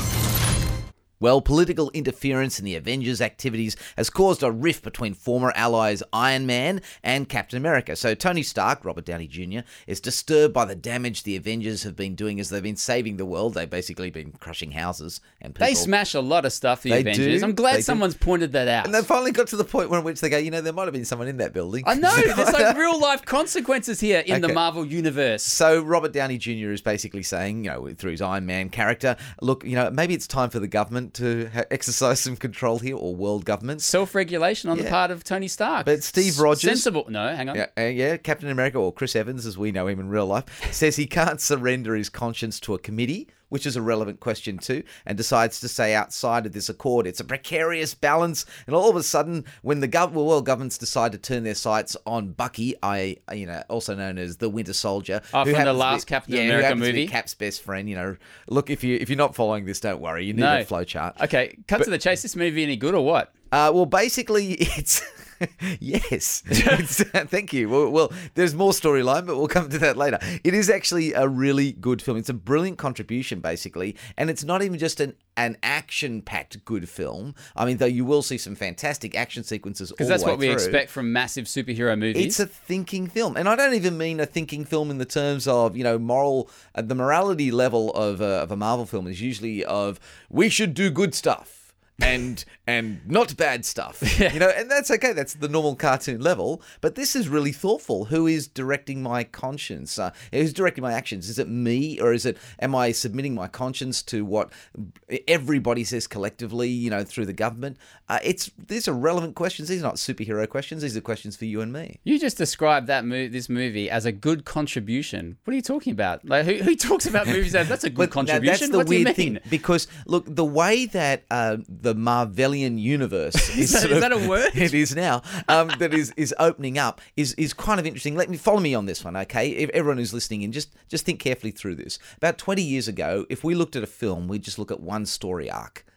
Well, political interference in the Avengers' activities has caused a rift between former allies Iron Man and Captain America. So Tony Stark, Robert Downey Junior, is disturbed by the damage the Avengers have been doing as they've been saving the world. They've basically been crushing houses and people. They smash a lot of stuff, the They Avengers. do. I'm glad They do. someone's pointed that out. And they finally got to the point in which they go, you know, there might have been someone in that building. I know, there's like real life consequences here in the Okay. Marvel universe. So Robert Downey Junior is basically saying, you know, through his Iron Man character, look, you know, maybe it's time for the government to ha- exercise some control here, or world governments. Self-regulation on Yeah. the part of Tony Stark. But Steve Rogers... Sensible. No, hang on. Yeah, uh, yeah, Captain America, or Chris Evans, as we know him in real life, says he can't surrender his conscience to a committee, which is a relevant question too, and decides to stay outside of this accord. It's a precarious balance, and all of a sudden, when the gov- well, world governments decide to turn their sights on Bucky, I, you know, also known as the Winter Soldier, Oh, who from the happens to last be- Captain yeah, who America happens to be movie? Cap's best friend. You know, look, if you if you're not following this, don't worry. You need No. a flowchart. Okay, cut But- to the chase. This movie any good or what? Uh, well, basically, it's yes. It's, uh, thank you. Well, well, there's more storyline, but we'll come to that later. It is actually a really good film. It's a brilliant contribution, basically, and it's not even just an an action-packed good film. I mean, though you will see some fantastic action sequences all Because the way that's what we through. expect from massive superhero movies. It's a thinking film, and I don't even mean a thinking film in the terms of, you know, moral. Uh, the morality level of a, of a Marvel film is usually of we should do good stuff. and and not bad stuff, you know, and that's okay. That's the normal cartoon level. But this is really thoughtful. Who is directing my conscience? Uh, who's directing my actions? Is it me, or is it? Am I submitting my conscience to what everybody says collectively? You know, through the government. Uh, it's these are relevant questions. These are not superhero questions. These are questions for you and me. You just described that mo- this movie as a good contribution. What are you talking about? Like, who, who talks about movies as that's a good But now, contribution? that's the what do you weird mean? thing, because look, the way that uh, the Marvelian universe is, that- sort is of- that a word? It is now. Um, that is is opening up is is kind of interesting. Let me follow me on this one, okay? If everyone who's listening in, just just think carefully through this. About twenty years ago, if we looked at a film, we'd just look at one story arc.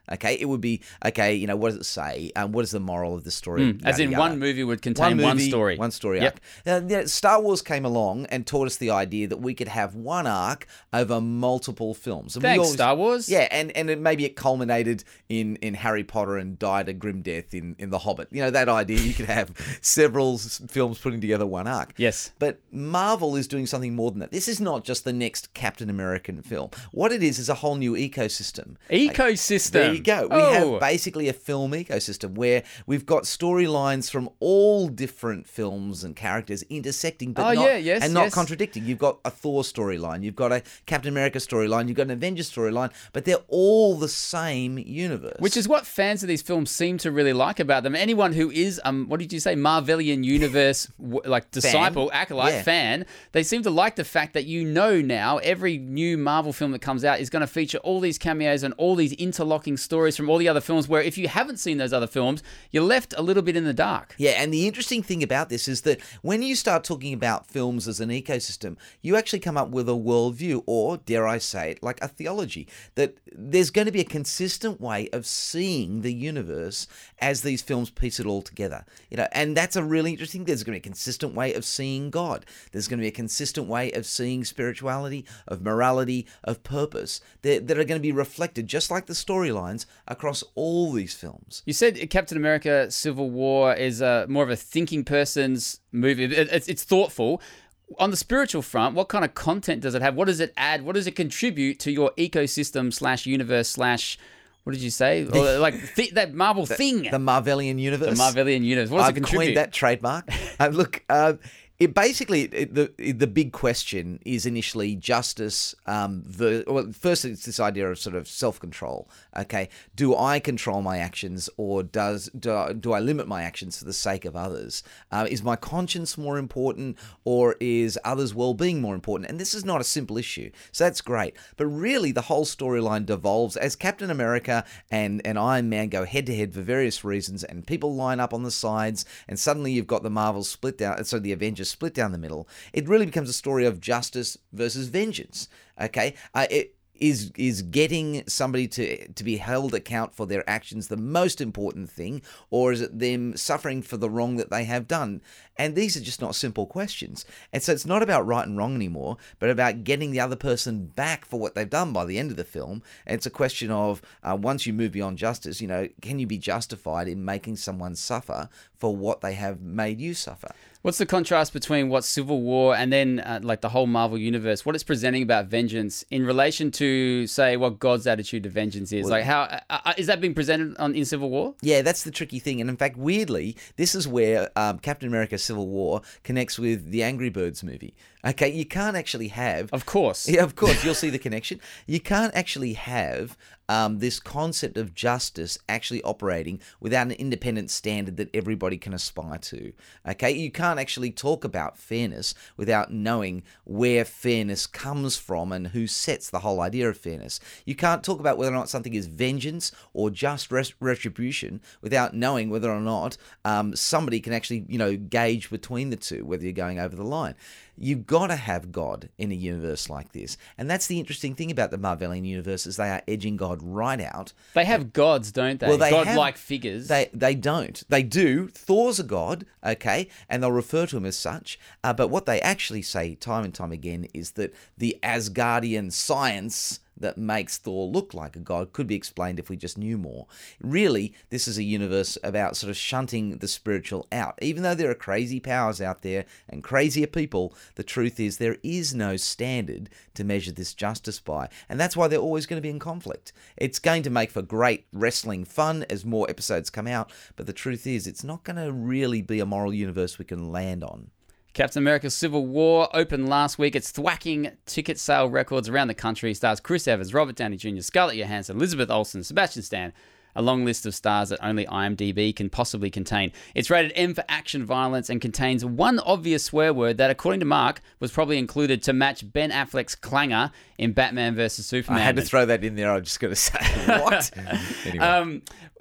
Okay, it would be okay. You know, what does it say? Um, what is the moral of the story? Mm, as in, yada, one yada. movie would contain one, one movie, story. One story Yep. arc. Now, you know, Star Wars came along and taught us the idea that we could have one arc over multiple films. And we Thanks, always- Star Wars. Yeah, and and it, maybe it culminated in in Harry Potter and died a grim death in in The Hobbit. You know, that idea you could have several s- films putting together one arc. Yes. But Marvel is doing something more than that. This is not just the next Captain American film. What it is is a whole new ecosystem. Ecosystem. There you go. We Oh. have basically a film ecosystem where we've got storylines from all different films and characters intersecting, but Oh, not, yeah, yes, and not yes. contradicting. You've got a Thor storyline, you've got a Captain America storyline, you've got an Avengers storyline, but they're all the same universe. Which is what fans of these films seem to really like about them. Anyone who is, um, what did you say, Marvelian universe, w- like disciple, acolyte, Yeah. fan, they seem to like the fact that you know now every new Marvel film that comes out is going to feature all these cameos and all these interlocking stories from all the other films, where if you haven't seen those other films, you're left a little bit in the dark. Yeah, and the interesting thing about this is that when you start talking about films as an ecosystem, you actually come up with a worldview, or dare I say it, like a theology, that there's going to be a consistent way of seeing the universe as these films piece it all together. You know, and that's a really interesting. There's going to be a consistent way of seeing God. There's going to be a consistent way of seeing spirituality, of morality, of purpose that, that are going to be reflected, just like the storylines, across all these films. You said Captain America Civil War is uh, more of a thinking person's movie. It- It's, it's thoughtful. On the spiritual front, what kind of content does it have? What does it add? What does it contribute to your ecosystem slash universe slash, what did you say? Or like th- that Marvel thing. The Marvelian universe. The Marvelian universe. What does I've it contribute? coined that trademark. uh, look, uh, it basically it, the the big question is initially justice. Um, ver- well, first it's this idea of sort of self control. Okay, do I control my actions, or does do I, do I limit my actions for the sake of others? Uh, is my conscience more important, or is others' well-being more important? And this is not a simple issue, so that's great. But really, the whole storyline devolves as Captain America and and Iron Man go head to head for various reasons, and people line up on the sides, and suddenly you've got the Marvels split down. So the Avengers split down the middle. It really becomes a story of justice versus vengeance. Okay, uh, it is is getting somebody to to be held account for their actions the most important thing, or is it them suffering for the wrong that they have done? And these are just not simple questions. And so it's not about right and wrong anymore, but about getting the other person back for what they've done by the end of the film. And it's a question of uh, once you move beyond justice, you know, can you be justified in making someone suffer for what they have made you suffer? What's the contrast between what Civil War and then uh, like the whole Marvel universe, what it's presenting about vengeance in relation to, say, what God's attitude to vengeance is? Well, like how uh, uh, is that being presented on in Civil War? Yeah, that's the tricky thing. And in fact, weirdly, this is where um, Captain America Civil War connects with the Angry Birds movie. Okay, you can't actually have... Of course. Yeah, of course, you'll see the connection. You can't actually have um, this concept of justice actually operating without an independent standard that everybody can aspire to. Okay, you can't actually talk about fairness without knowing where fairness comes from and who sets the whole idea of fairness. You can't talk about whether or not something is vengeance or just res- retribution without knowing whether or not um, somebody can actually, you know, gauge between the two, whether you're going over the line. You've got to have God in a universe like this. And that's the interesting thing about the Marvelian universe is they are edging God right out. They have gods, don't they? Well, they God-like have, figures. They they don't. They do. Thor's a god, okay, and they'll refer to him as such. Uh, but what they actually say time and time again is that the Asgardian science that makes Thor look like a god could be explained if we just knew more. Really, this is a universe about sort of shunting the spiritual out. Even though there are crazy powers out there and crazier people, the truth is there is no standard to measure this justice by. And that's why they're always going to be in conflict. It's going to make for great wrestling fun as more episodes come out, but the truth is it's not going to really be a moral universe we can land on. Captain America Civil War opened last week. It's thwacking ticket sale records around the country. Stars Chris Evans, Robert Downey Junior, Scarlett Johansson, Elizabeth Olsen, Sebastian Stan. A long list of stars that only IMDb can possibly contain. It's rated M for action violence and contains one obvious swear word that, according to Mark, was probably included to match Ben Affleck's clanger in Batman versus Superman. I had to throw that in there. I'm just going to say, what? Anyway. Um,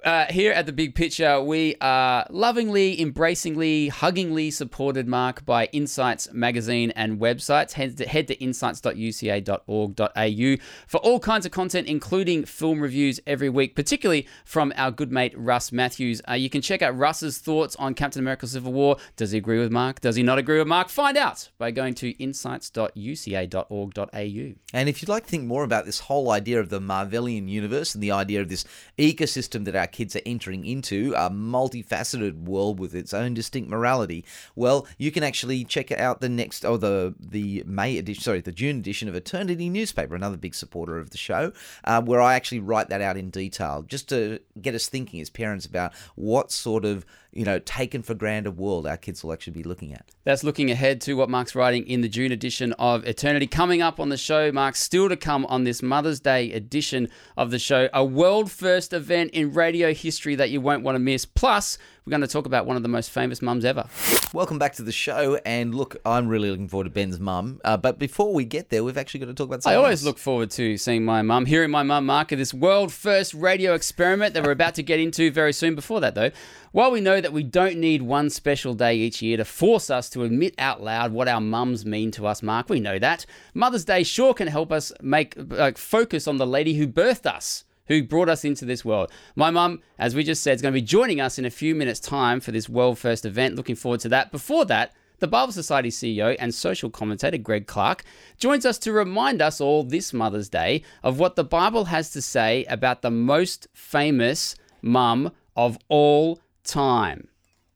Uh, here at The Big Picture, we are lovingly, embracingly, huggingly supported, Mark, by Insights magazine and websites. Head to, head to insights dot u c a dot org dot a u for all kinds of content, including film reviews every week, particularly from our good mate Russ Matthews. Uh, you can check out Russ's thoughts on Captain America Civil War. Does he agree with Mark? Does he not agree with Mark? Find out by going to insights dot u c a dot org dot a u. And if you'd like to think more about this whole idea of the Marvelian universe and the idea of this ecosystem that our kids are entering into, a multifaceted world with its own distinct morality, well, you can actually check out the next, or the the May edition, sorry, the June edition of Eternity Newspaper, another big supporter of the show, uh, where I actually write that out in detail, just to get us thinking as parents about what sort of, you know, taken for granted world our kids will actually be looking at. That's looking ahead to what Mark's writing in the June edition of Eternity. Coming up on the show, Mark, still to come on this Mother's Day edition of the show, a world-first event in radio history that you won't want to miss. Plus, we're going to talk about one of the most famous mums ever. Welcome back to the show, and look, I'm really looking forward to Ben's mum. Uh, but before we get there, we've actually got to talk about something I always else. look forward to seeing my mum, hearing my mum, Mark, at this world-first radio experiment that we're about to get into very soon. Before that, though, while we know that we don't need one special day each year to force us to admit out loud what our mums mean to us, Mark, we know that, Mother's Day sure can help us make uh, focus on the lady who birthed us, who brought us into this world. My mum, as we just said, is going to be joining us in a few minutes' time for this world-first event. Looking forward to that. Before that, the Bible Society C E O and social commentator Greg Clark joins us to remind us all this Mother's Day of what the Bible has to say about the most famous mum of all time.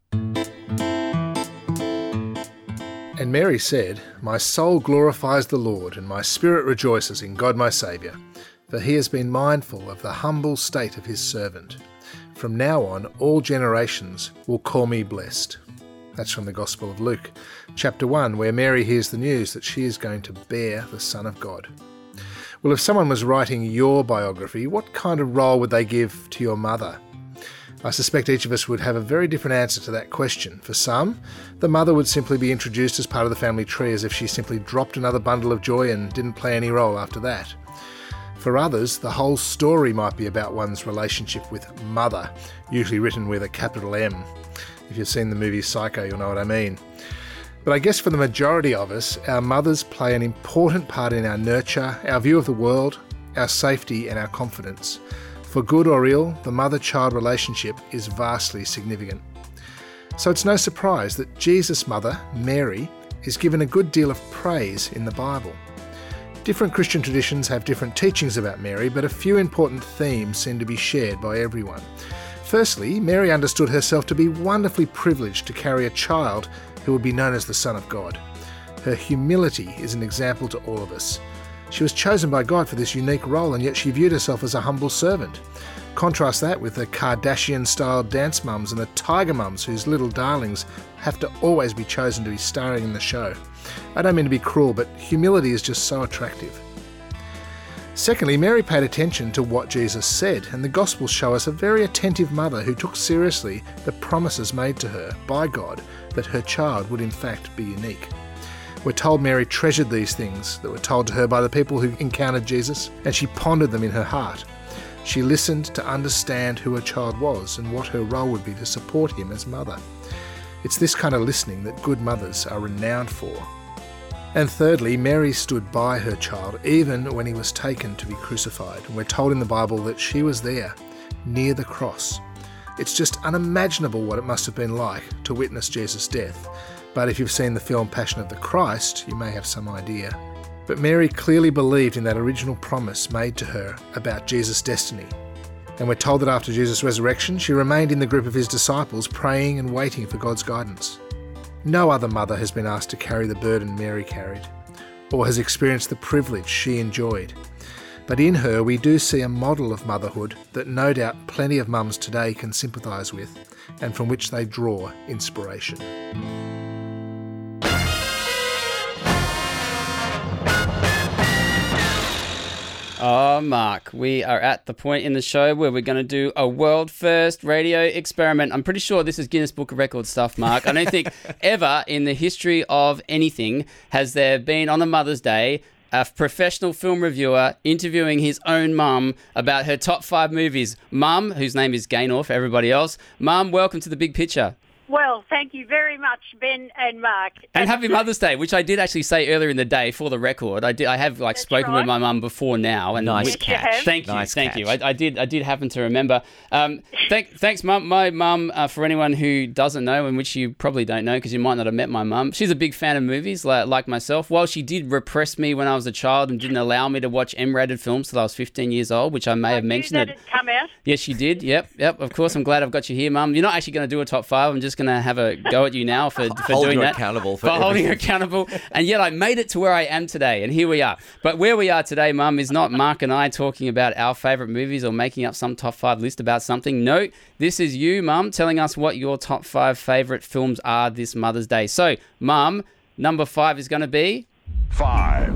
And Mary said, "My soul glorifies the Lord, and my spirit rejoices in God my Saviour, for he has been mindful of the humble state of his servant. From now on, all generations will call me blessed." That's from the Gospel of Luke, chapter one, where Mary hears the news that she is going to bear the Son of God. Well, if someone was writing your biography, what kind of role would they give to your mother? I suspect each of us would have a very different answer to that question. For some, the mother would simply be introduced as part of the family tree, as if she simply dropped another bundle of joy and didn't play any role after that. For others, the whole story might be about one's relationship with mother, usually written with a capital M. If you've seen the movie Psycho, you'll know what I mean. But I guess for the majority of us, our mothers play an important part in our nurture, our view of the world, our safety and our confidence. For good or ill, the mother-child relationship is vastly significant. So it's no surprise that Jesus' mother, Mary, is given a good deal of praise in the Bible. Different Christian traditions have different teachings about Mary, but a few important themes seem to be shared by everyone. Firstly, Mary understood herself to be wonderfully privileged to carry a child who would be known as the Son of God. Her humility is an example to all of us. She was chosen by God for this unique role, and yet she viewed herself as a humble servant. Contrast that with the Kardashian-style dance mums and the tiger mums whose little darlings have to always be chosen to be starring in the show. I don't mean to be cruel, but humility is just so attractive. Secondly, Mary paid attention to what Jesus said, and the Gospels show us a very attentive mother who took seriously the promises made to her by God that her child would in fact be unique. We're told Mary treasured these things that were told to her by the people who encountered Jesus, and she pondered them in her heart. She listened to understand who her child was and what her role would be to support him as mother. It's this kind of listening that good mothers are renowned for. And thirdly, Mary stood by her child even when he was taken to be crucified. And we're told in the Bible that she was there, near the cross. It's just unimaginable what it must have been like to witness Jesus' death. But if you've seen the film Passion of the Christ, you may have some idea. But Mary clearly believed in that original promise made to her about Jesus' destiny. And we're told that after Jesus' resurrection, she remained in the group of his disciples, praying and waiting for God's guidance. No other mother has been asked to carry the burden Mary carried, or has experienced the privilege she enjoyed. But in her, we do see a model of motherhood that no doubt plenty of mums today can sympathise with, and from which they draw inspiration. Oh, Mark, we are at the point in the show where we're going to do a world-first radio experiment. I'm pretty sure this is Guinness Book of Records stuff, Mark. I don't think ever in the history of anything has there been on a Mother's Day a professional film reviewer interviewing his own mum about her top five movies. Mum, whose name is Gaynor for everybody else. Mum, welcome to The Big Picture. Well, thank you very much, Ben and Mark. And happy Mother's Day, which I did actually say earlier in the day for the record. I did. I have like That's spoken right. with my mum before now. And Nice we- catch. Thank you, Nice thank catch. you. I, I did. I did happen to remember. Um, thank, thanks, mum. My mum. Uh, for anyone who doesn't know, and which you probably don't know, because you might not have met my mum. She's a big fan of movies, like, like myself. While she did repress me when I was a child and didn't allow me to watch M-rated films till I was fifteen years old, which I may I have knew mentioned. that it. had come out. Yes, she did. Yep, yep. Of course, I'm glad I've got you here, Mum. You're not actually going to do a top five. I'm just going to have a go at you now for, for Hold doing you that. accountable for holding you everything. accountable. And yet I made it to where I am today, and here we are. But where we are today, Mum, is not Mark and I talking about our favourite movies or making up some top five list about something. No, this is you, Mum, telling us what your top five favourite films are this Mother's Day. So, Mum, number five is going to be... Five.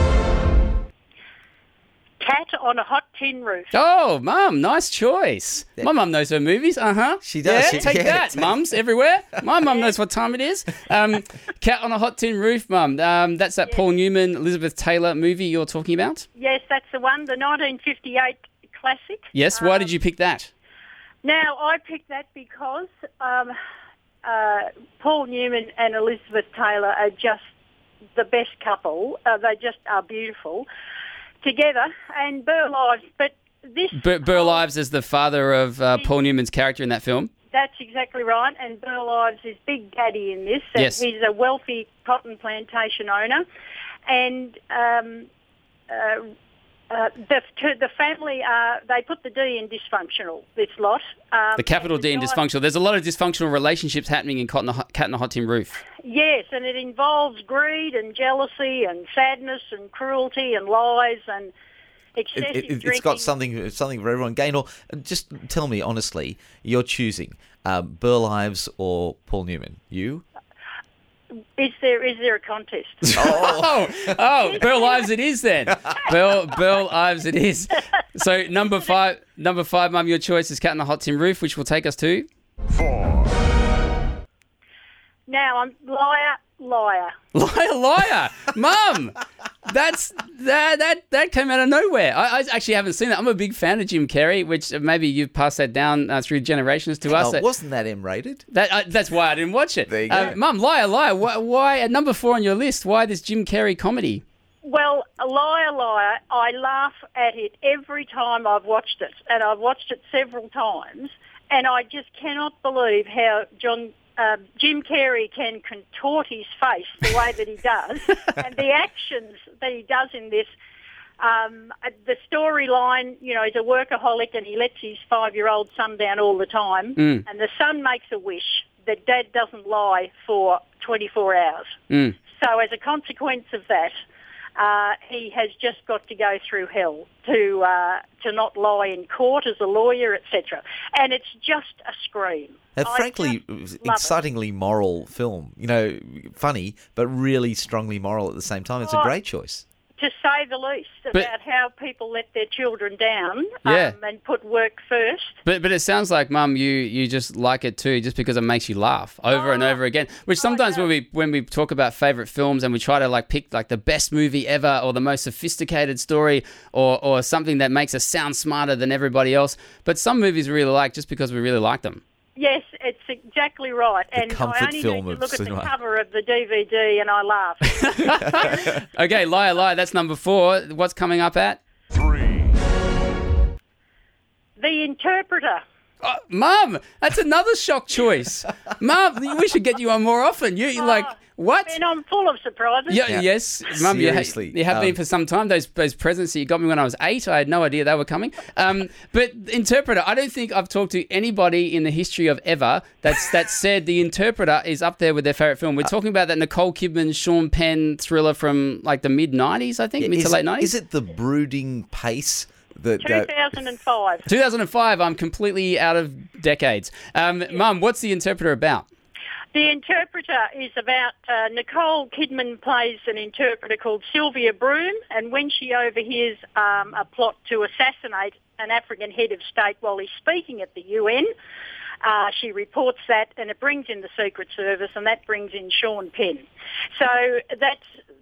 Cat on a Hot Tin Roof. Oh, Mum, nice choice. My mum knows her movies. Uh-huh. She does. Yeah, She- take yeah, that, take- mums everywhere. My mum knows what time it is. Um, Cat on a Hot Tin Roof, Mum. Um, that's that Paul Newman, Elizabeth Taylor movie you're talking about? Yes, that's the one, the nineteen fifty-eight classic. Yes. Why did you pick that? Now, I picked that because um, uh, Paul Newman and Elizabeth Taylor are just the best couple. Uh, they just are beautiful together. And Burl Ives, but this... Bur, Burl Ives is the father of uh, Paul Newman's character in that film. That's exactly right. And Burl Ives is Big Daddy in this. And Yes. he's a wealthy cotton plantation owner. And... Um, uh, Uh, the the family uh, they put the D in dysfunctional. This lot. Um, The capital and D in guy- dysfunctional. There's a lot of dysfunctional relationships happening in Cat on a Hot, Cat on a Hot Tin Roof. Yes, and it involves greed and jealousy and sadness and cruelty and lies and excessive It, it, drinking. it's got something something for everyone. Gaynor, just tell me honestly, you're choosing um, Burl Ives or Paul Newman? You? Is there is there a contest? Oh, oh, Burl Ives it is then. Burl, Burl Ives it is. So number five, number five, Mum, your choice is Cat on a Hot Tin Roof, which will take us to... Now I'm liar, liar. Liar, liar. Mum, that's that that that came out of nowhere. I, I actually haven't seen that. I'm a big fan of Jim Carrey, which maybe you've passed that down uh, through generations to us. Oh, wasn't that M-rated? That uh, that's why I didn't watch it. There you Uh, go. Mum, liar, liar. Why, why at number four on your list? Why this Jim Carrey comedy? Well, liar, liar. I laugh at it every time I've watched it, and I've watched it several times, and I just cannot believe how John. Uh, Jim Carrey can contort his face the way that he does, and the actions that he does in this. Um, uh, the storyline, you know, he's a workaholic and he lets his five-year-old son down all the time, Mm. and the son makes a wish that Dad doesn't lie for twenty-four hours. Mm. So as a consequence of that, uh, he has just got to go through hell to uh, to not lie in court as a lawyer, et cetera. And it's just a scream. A I frankly, just love it. excitingly moral film. You know, funny, but really strongly moral at the same time. It's a Oh, great choice. To say the least, But- about how people let their children down Yeah. um, and put work first. But but it sounds like, Mum, you, you just like it too, just because it makes you laugh over and over again. Which sometimes when we when we talk about favourite films and we try to like pick like the best movie ever or the most sophisticated story or or something that makes us sound smarter than everybody else. But some movies we really like just because we really like them. Yes, it's exactly right. and comfort I only film need of to look at cinema. the cover of the D V D and I laugh. Okay, liar, liar. That's number four. What's coming up at? The Interpreter. Oh, Mum, that's another shock choice. Mum, we should get you on more often. You you're like what? And I'm full of surprises. Yeah, yes, Mum, you, ha- Seriously, you have been um, for some time. Those those presents that you got me when I was eight, I had no idea they were coming. Um, but Interpreter, I don't think I've talked to anybody in the history of ever that's that said The Interpreter is up there with their favourite film. We're talking about that Nicole Kidman, Sean Penn thriller from like the mid nineties, I think, mid to Is, late nineties. is it the brooding pace that... that two thousand five. two thousand five. I'm completely out of decades. Um, Mum, what's The Interpreter about? The Interpreter is about uh, Nicole Kidman plays an interpreter called Sylvia Broom, and when she overhears um, a plot to assassinate an African head of state while he's speaking at the U N, uh, she reports that, and it brings in the Secret Service, and that brings in Sean Penn. So that's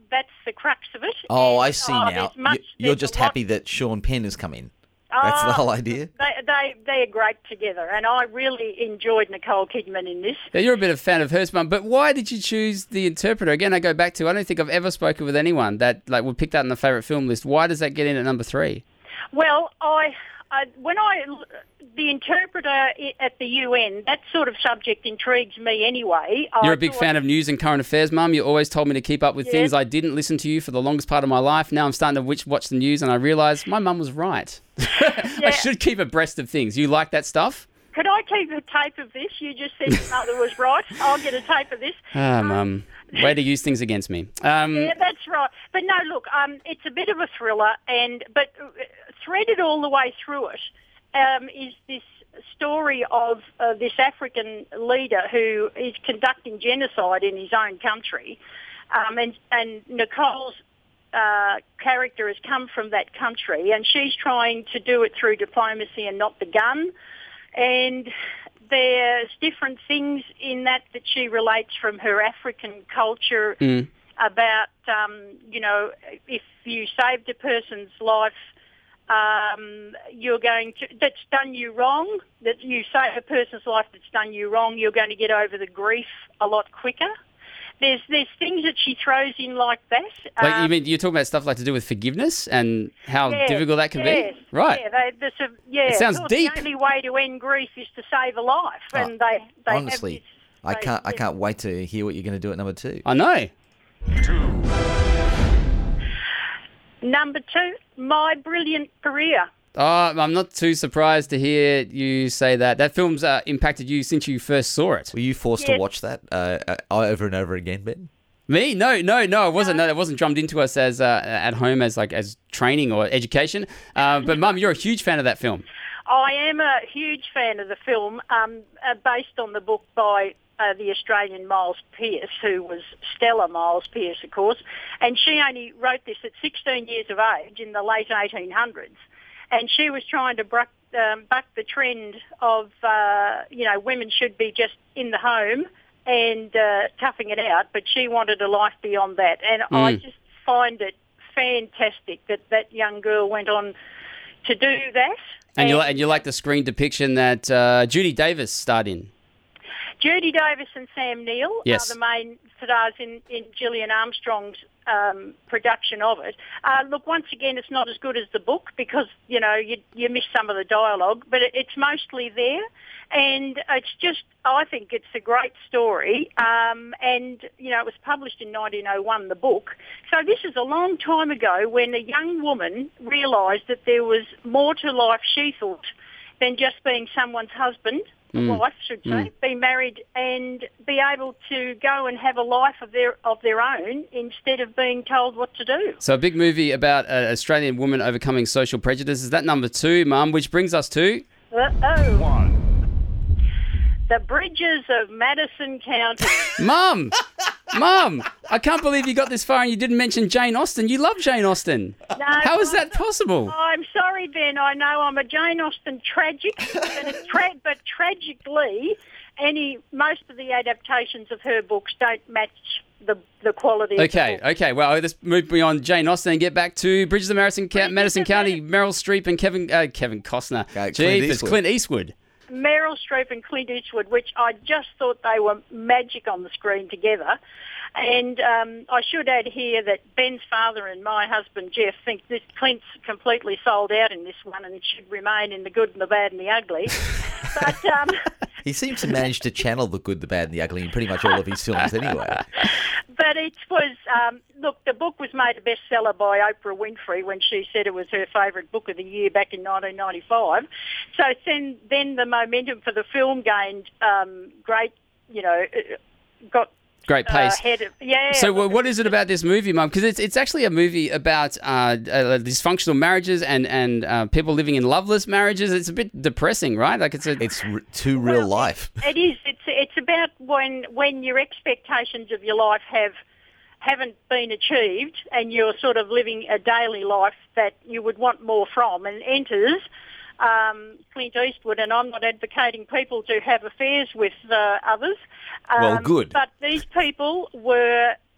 that's the crux of it. Oh, And, I see oh, now. there's much- You- You're there's just a lot- happy that Sean Penn has come in. That's the Oh, whole idea. They, they, they're great together, and I really enjoyed Nicole Kidman in this. Yeah, you're a bit of a fan of hers, Mum, but why did you choose The Interpreter? Again, I go back to, I don't think I've ever spoken with anyone that like would pick that in the favourite film list. Why does that get in at number three? Well, I, I when I the interpreter i- at the U N, that sort of subject intrigues me anyway. You're I a big thought- fan of news and current affairs, Mum. You always told me to keep up with Yes. things. I didn't listen to you for the longest part of my life. Now I'm starting to watch, watch the news and I realise my mum was right. I should keep abreast of things. You like that stuff? Could I keep a tape of this? You just said your mother was right. I'll get a tape of this. Ah, Mum. Way to use things against me. Um, Yeah, that's right. But no, look, um, it's a bit of a thriller, and but uh, threaded all the way through it um, is this story of uh, this African leader who is conducting genocide in his own country, um, and and Nicole's uh, character has come from that country, and she's trying to do it through diplomacy and not the gun, and there's different things in that that she relates from her African culture Mm. about, um, you know, if you saved a person's life, um, you're going to, that's done you wrong, that you save a person's life that's done you wrong, you're going to get over the grief a lot quicker. There's there's things that she throws in like that. like, you Um, mean, you're talking about stuff like to do with forgiveness and how yes, difficult that can yes, be? Right. Yeah, they, there's a, yeah. It sounds thought deep. The only way to end grief is to save a life, and they they Honestly, have this, I they- can't. I can't wait to hear what you're going to do at number two. I know. Number two, My Brilliant Career. Oh, I'm not too surprised to hear you say that. That film's uh, impacted you since you first saw it. Were you forced Yes. to watch that uh, uh, over and over again, Ben? Me? No, no, no. It wasn't. No, it wasn't drummed into us as uh, at home as like as training or education. Uh, but Mum, you're a huge fan of that film. I am a huge fan of the film, um, uh, based on the book by uh, the Australian Miles Pearce, who was Stella Miles Pearce, of course. And she only wrote this at sixteen years of age in the late eighteen hundreds. And she was trying to buck, um, buck the trend of, uh, you know, women should be just in the home and uh, toughing it out, but she wanted a life beyond that. And I Mm. just find it fantastic that that young girl went on to do that. And you li- and you like the screen depiction that uh, Judy Davis starred in. Judy Davis and Sam Neill Yes. are the main stars in, in Gillian Armstrong's um, production of it. Uh, look, once again, it's not as good as the book because, you know, you, you miss some of the dialogue, but it, it's mostly there. And it's just, I think it's a great story. Um, and, you know, it was published in nineteen oh one, the book. So this is a long time ago when a young woman realised that there was more to life, she thought, than just being someone's husband. Mm. Wife, should say, Mm. be married and be able to go and have a life of their of their own instead of being told what to do. So a big movie about an Australian woman overcoming social prejudice. Is that number two, Mum? Which brings us to Uh-oh. One. The Bridges of Madison County. Mum. Mum, I can't believe you got this far and you didn't mention Jane Austen. You love Jane Austen. No, How is I'm that possible? I'm sorry, Ben. I know I'm a Jane Austen tragic, but, it's tra- but tragically, any most of the adaptations of her books don't match the the quality. Okay, of the book. okay. Well, let's move beyond Jane Austen and get back to Bridges of Madison, Ca- Madison County, Meryl Streep and Kevin uh, Kevin Costner. Clint Jeepers, Eastwood. Clint Eastwood. Meryl Streep and Clint Eastwood, which I just thought they were magic on the screen together. And um, I should add here that Ben's father and my husband Jeff think this Clint's completely sold out in this one, and it should remain in the good and the bad and the ugly. But um, He seems to manage to channel the good, the bad, and the ugly in pretty much all of his films anyway. But it was, um, look, the book was made a bestseller by Oprah Winfrey when she said it was her favourite book of the year back in nineteen ninety-five. So then, then the momentum for the film gained um, great, you know, got Great pace. Uh, head of, yeah. So, well, what is it about this movie, Mum? Because it's it's actually a movie about uh, uh, dysfunctional marriages and and uh, people living in loveless marriages. It's a bit depressing, right? Like it's a it's r- too real well, life. It is. It's it's about when when your expectations of your life have haven't been achieved, and you're sort of living a daily life that you would want more from, and enters um, Clint Eastwood. And I'm not advocating people to have affairs with uh, others. Um, Well, good. But these people were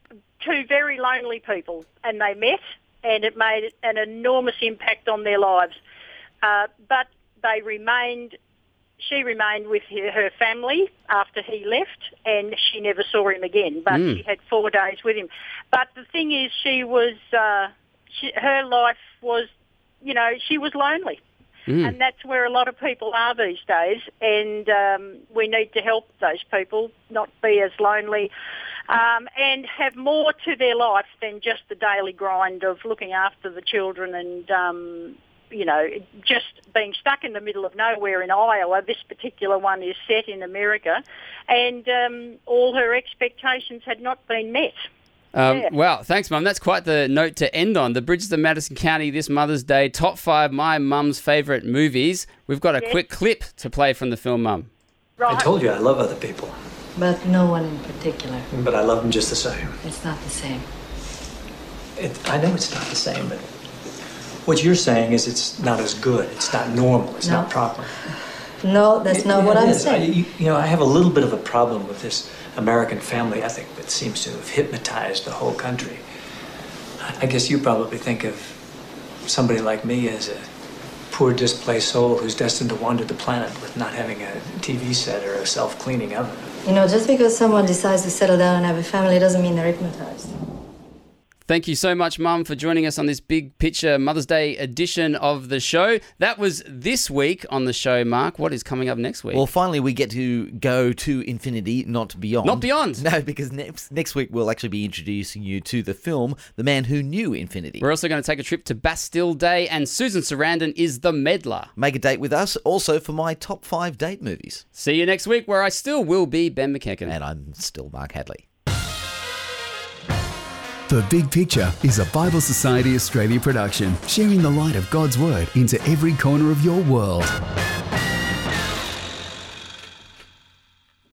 two very lonely people, and they met, and it made an enormous impact on their lives. Uh, but they remained, she remained with her, her family after he left, and she never saw him again, but mm. she had four days with him. But the thing is, she was, uh, she, her life was, you know, she was lonely. Mm. And that's where a lot of people are these days, and um, we need to help those people not be as lonely um, and have more to their life than just the daily grind of looking after the children and, um, you know, just being stuck in the middle of nowhere in Iowa. This particular one is set in America, and um, all her expectations had not been met. Um, yeah. Wow, thanks, Mum. That's quite the note to end on. The Bridgeston Madison County this Mother's Day, top five my mum's favourite movies. We've got a yes. quick clip to play from the film, Mum. Right. I told you I love other people. But no one in particular. But I love them just the same. It's not the same. It, I know it's not the same, but what you're saying is it's not as good. It's not normal. It's no. not proper. No, that's it, not yeah, what I'm is. saying. I, you, you know, I have a little bit of a problem with this American family ethic that seems to have hypnotized the whole country. I guess you probably think of somebody like me as a poor, displaced soul who's destined to wander the planet with not having a T V set or a self-cleaning oven. You know, just because someone decides to settle down and have a family doesn't mean they're hypnotized. Thank you so much, Mum, for joining us on this Big Picture Mother's Day edition of the show. That was this week on the show, Mark. What is coming up next week? Well, finally, we get to go to infinity, not beyond. Not beyond? No, because next next week we'll actually be introducing you to the film The Man Who Knew Infinity. We're also going to take a trip to Bastille Day, and Susan Sarandon is the meddler. Make a date with us, also for my top five date movies. See you next week, where I still will be Ben McKecken. And I'm still Mark Hadley. The Big Picture is a Bible Society Australia production, sharing the light of God's Word into every corner of your world.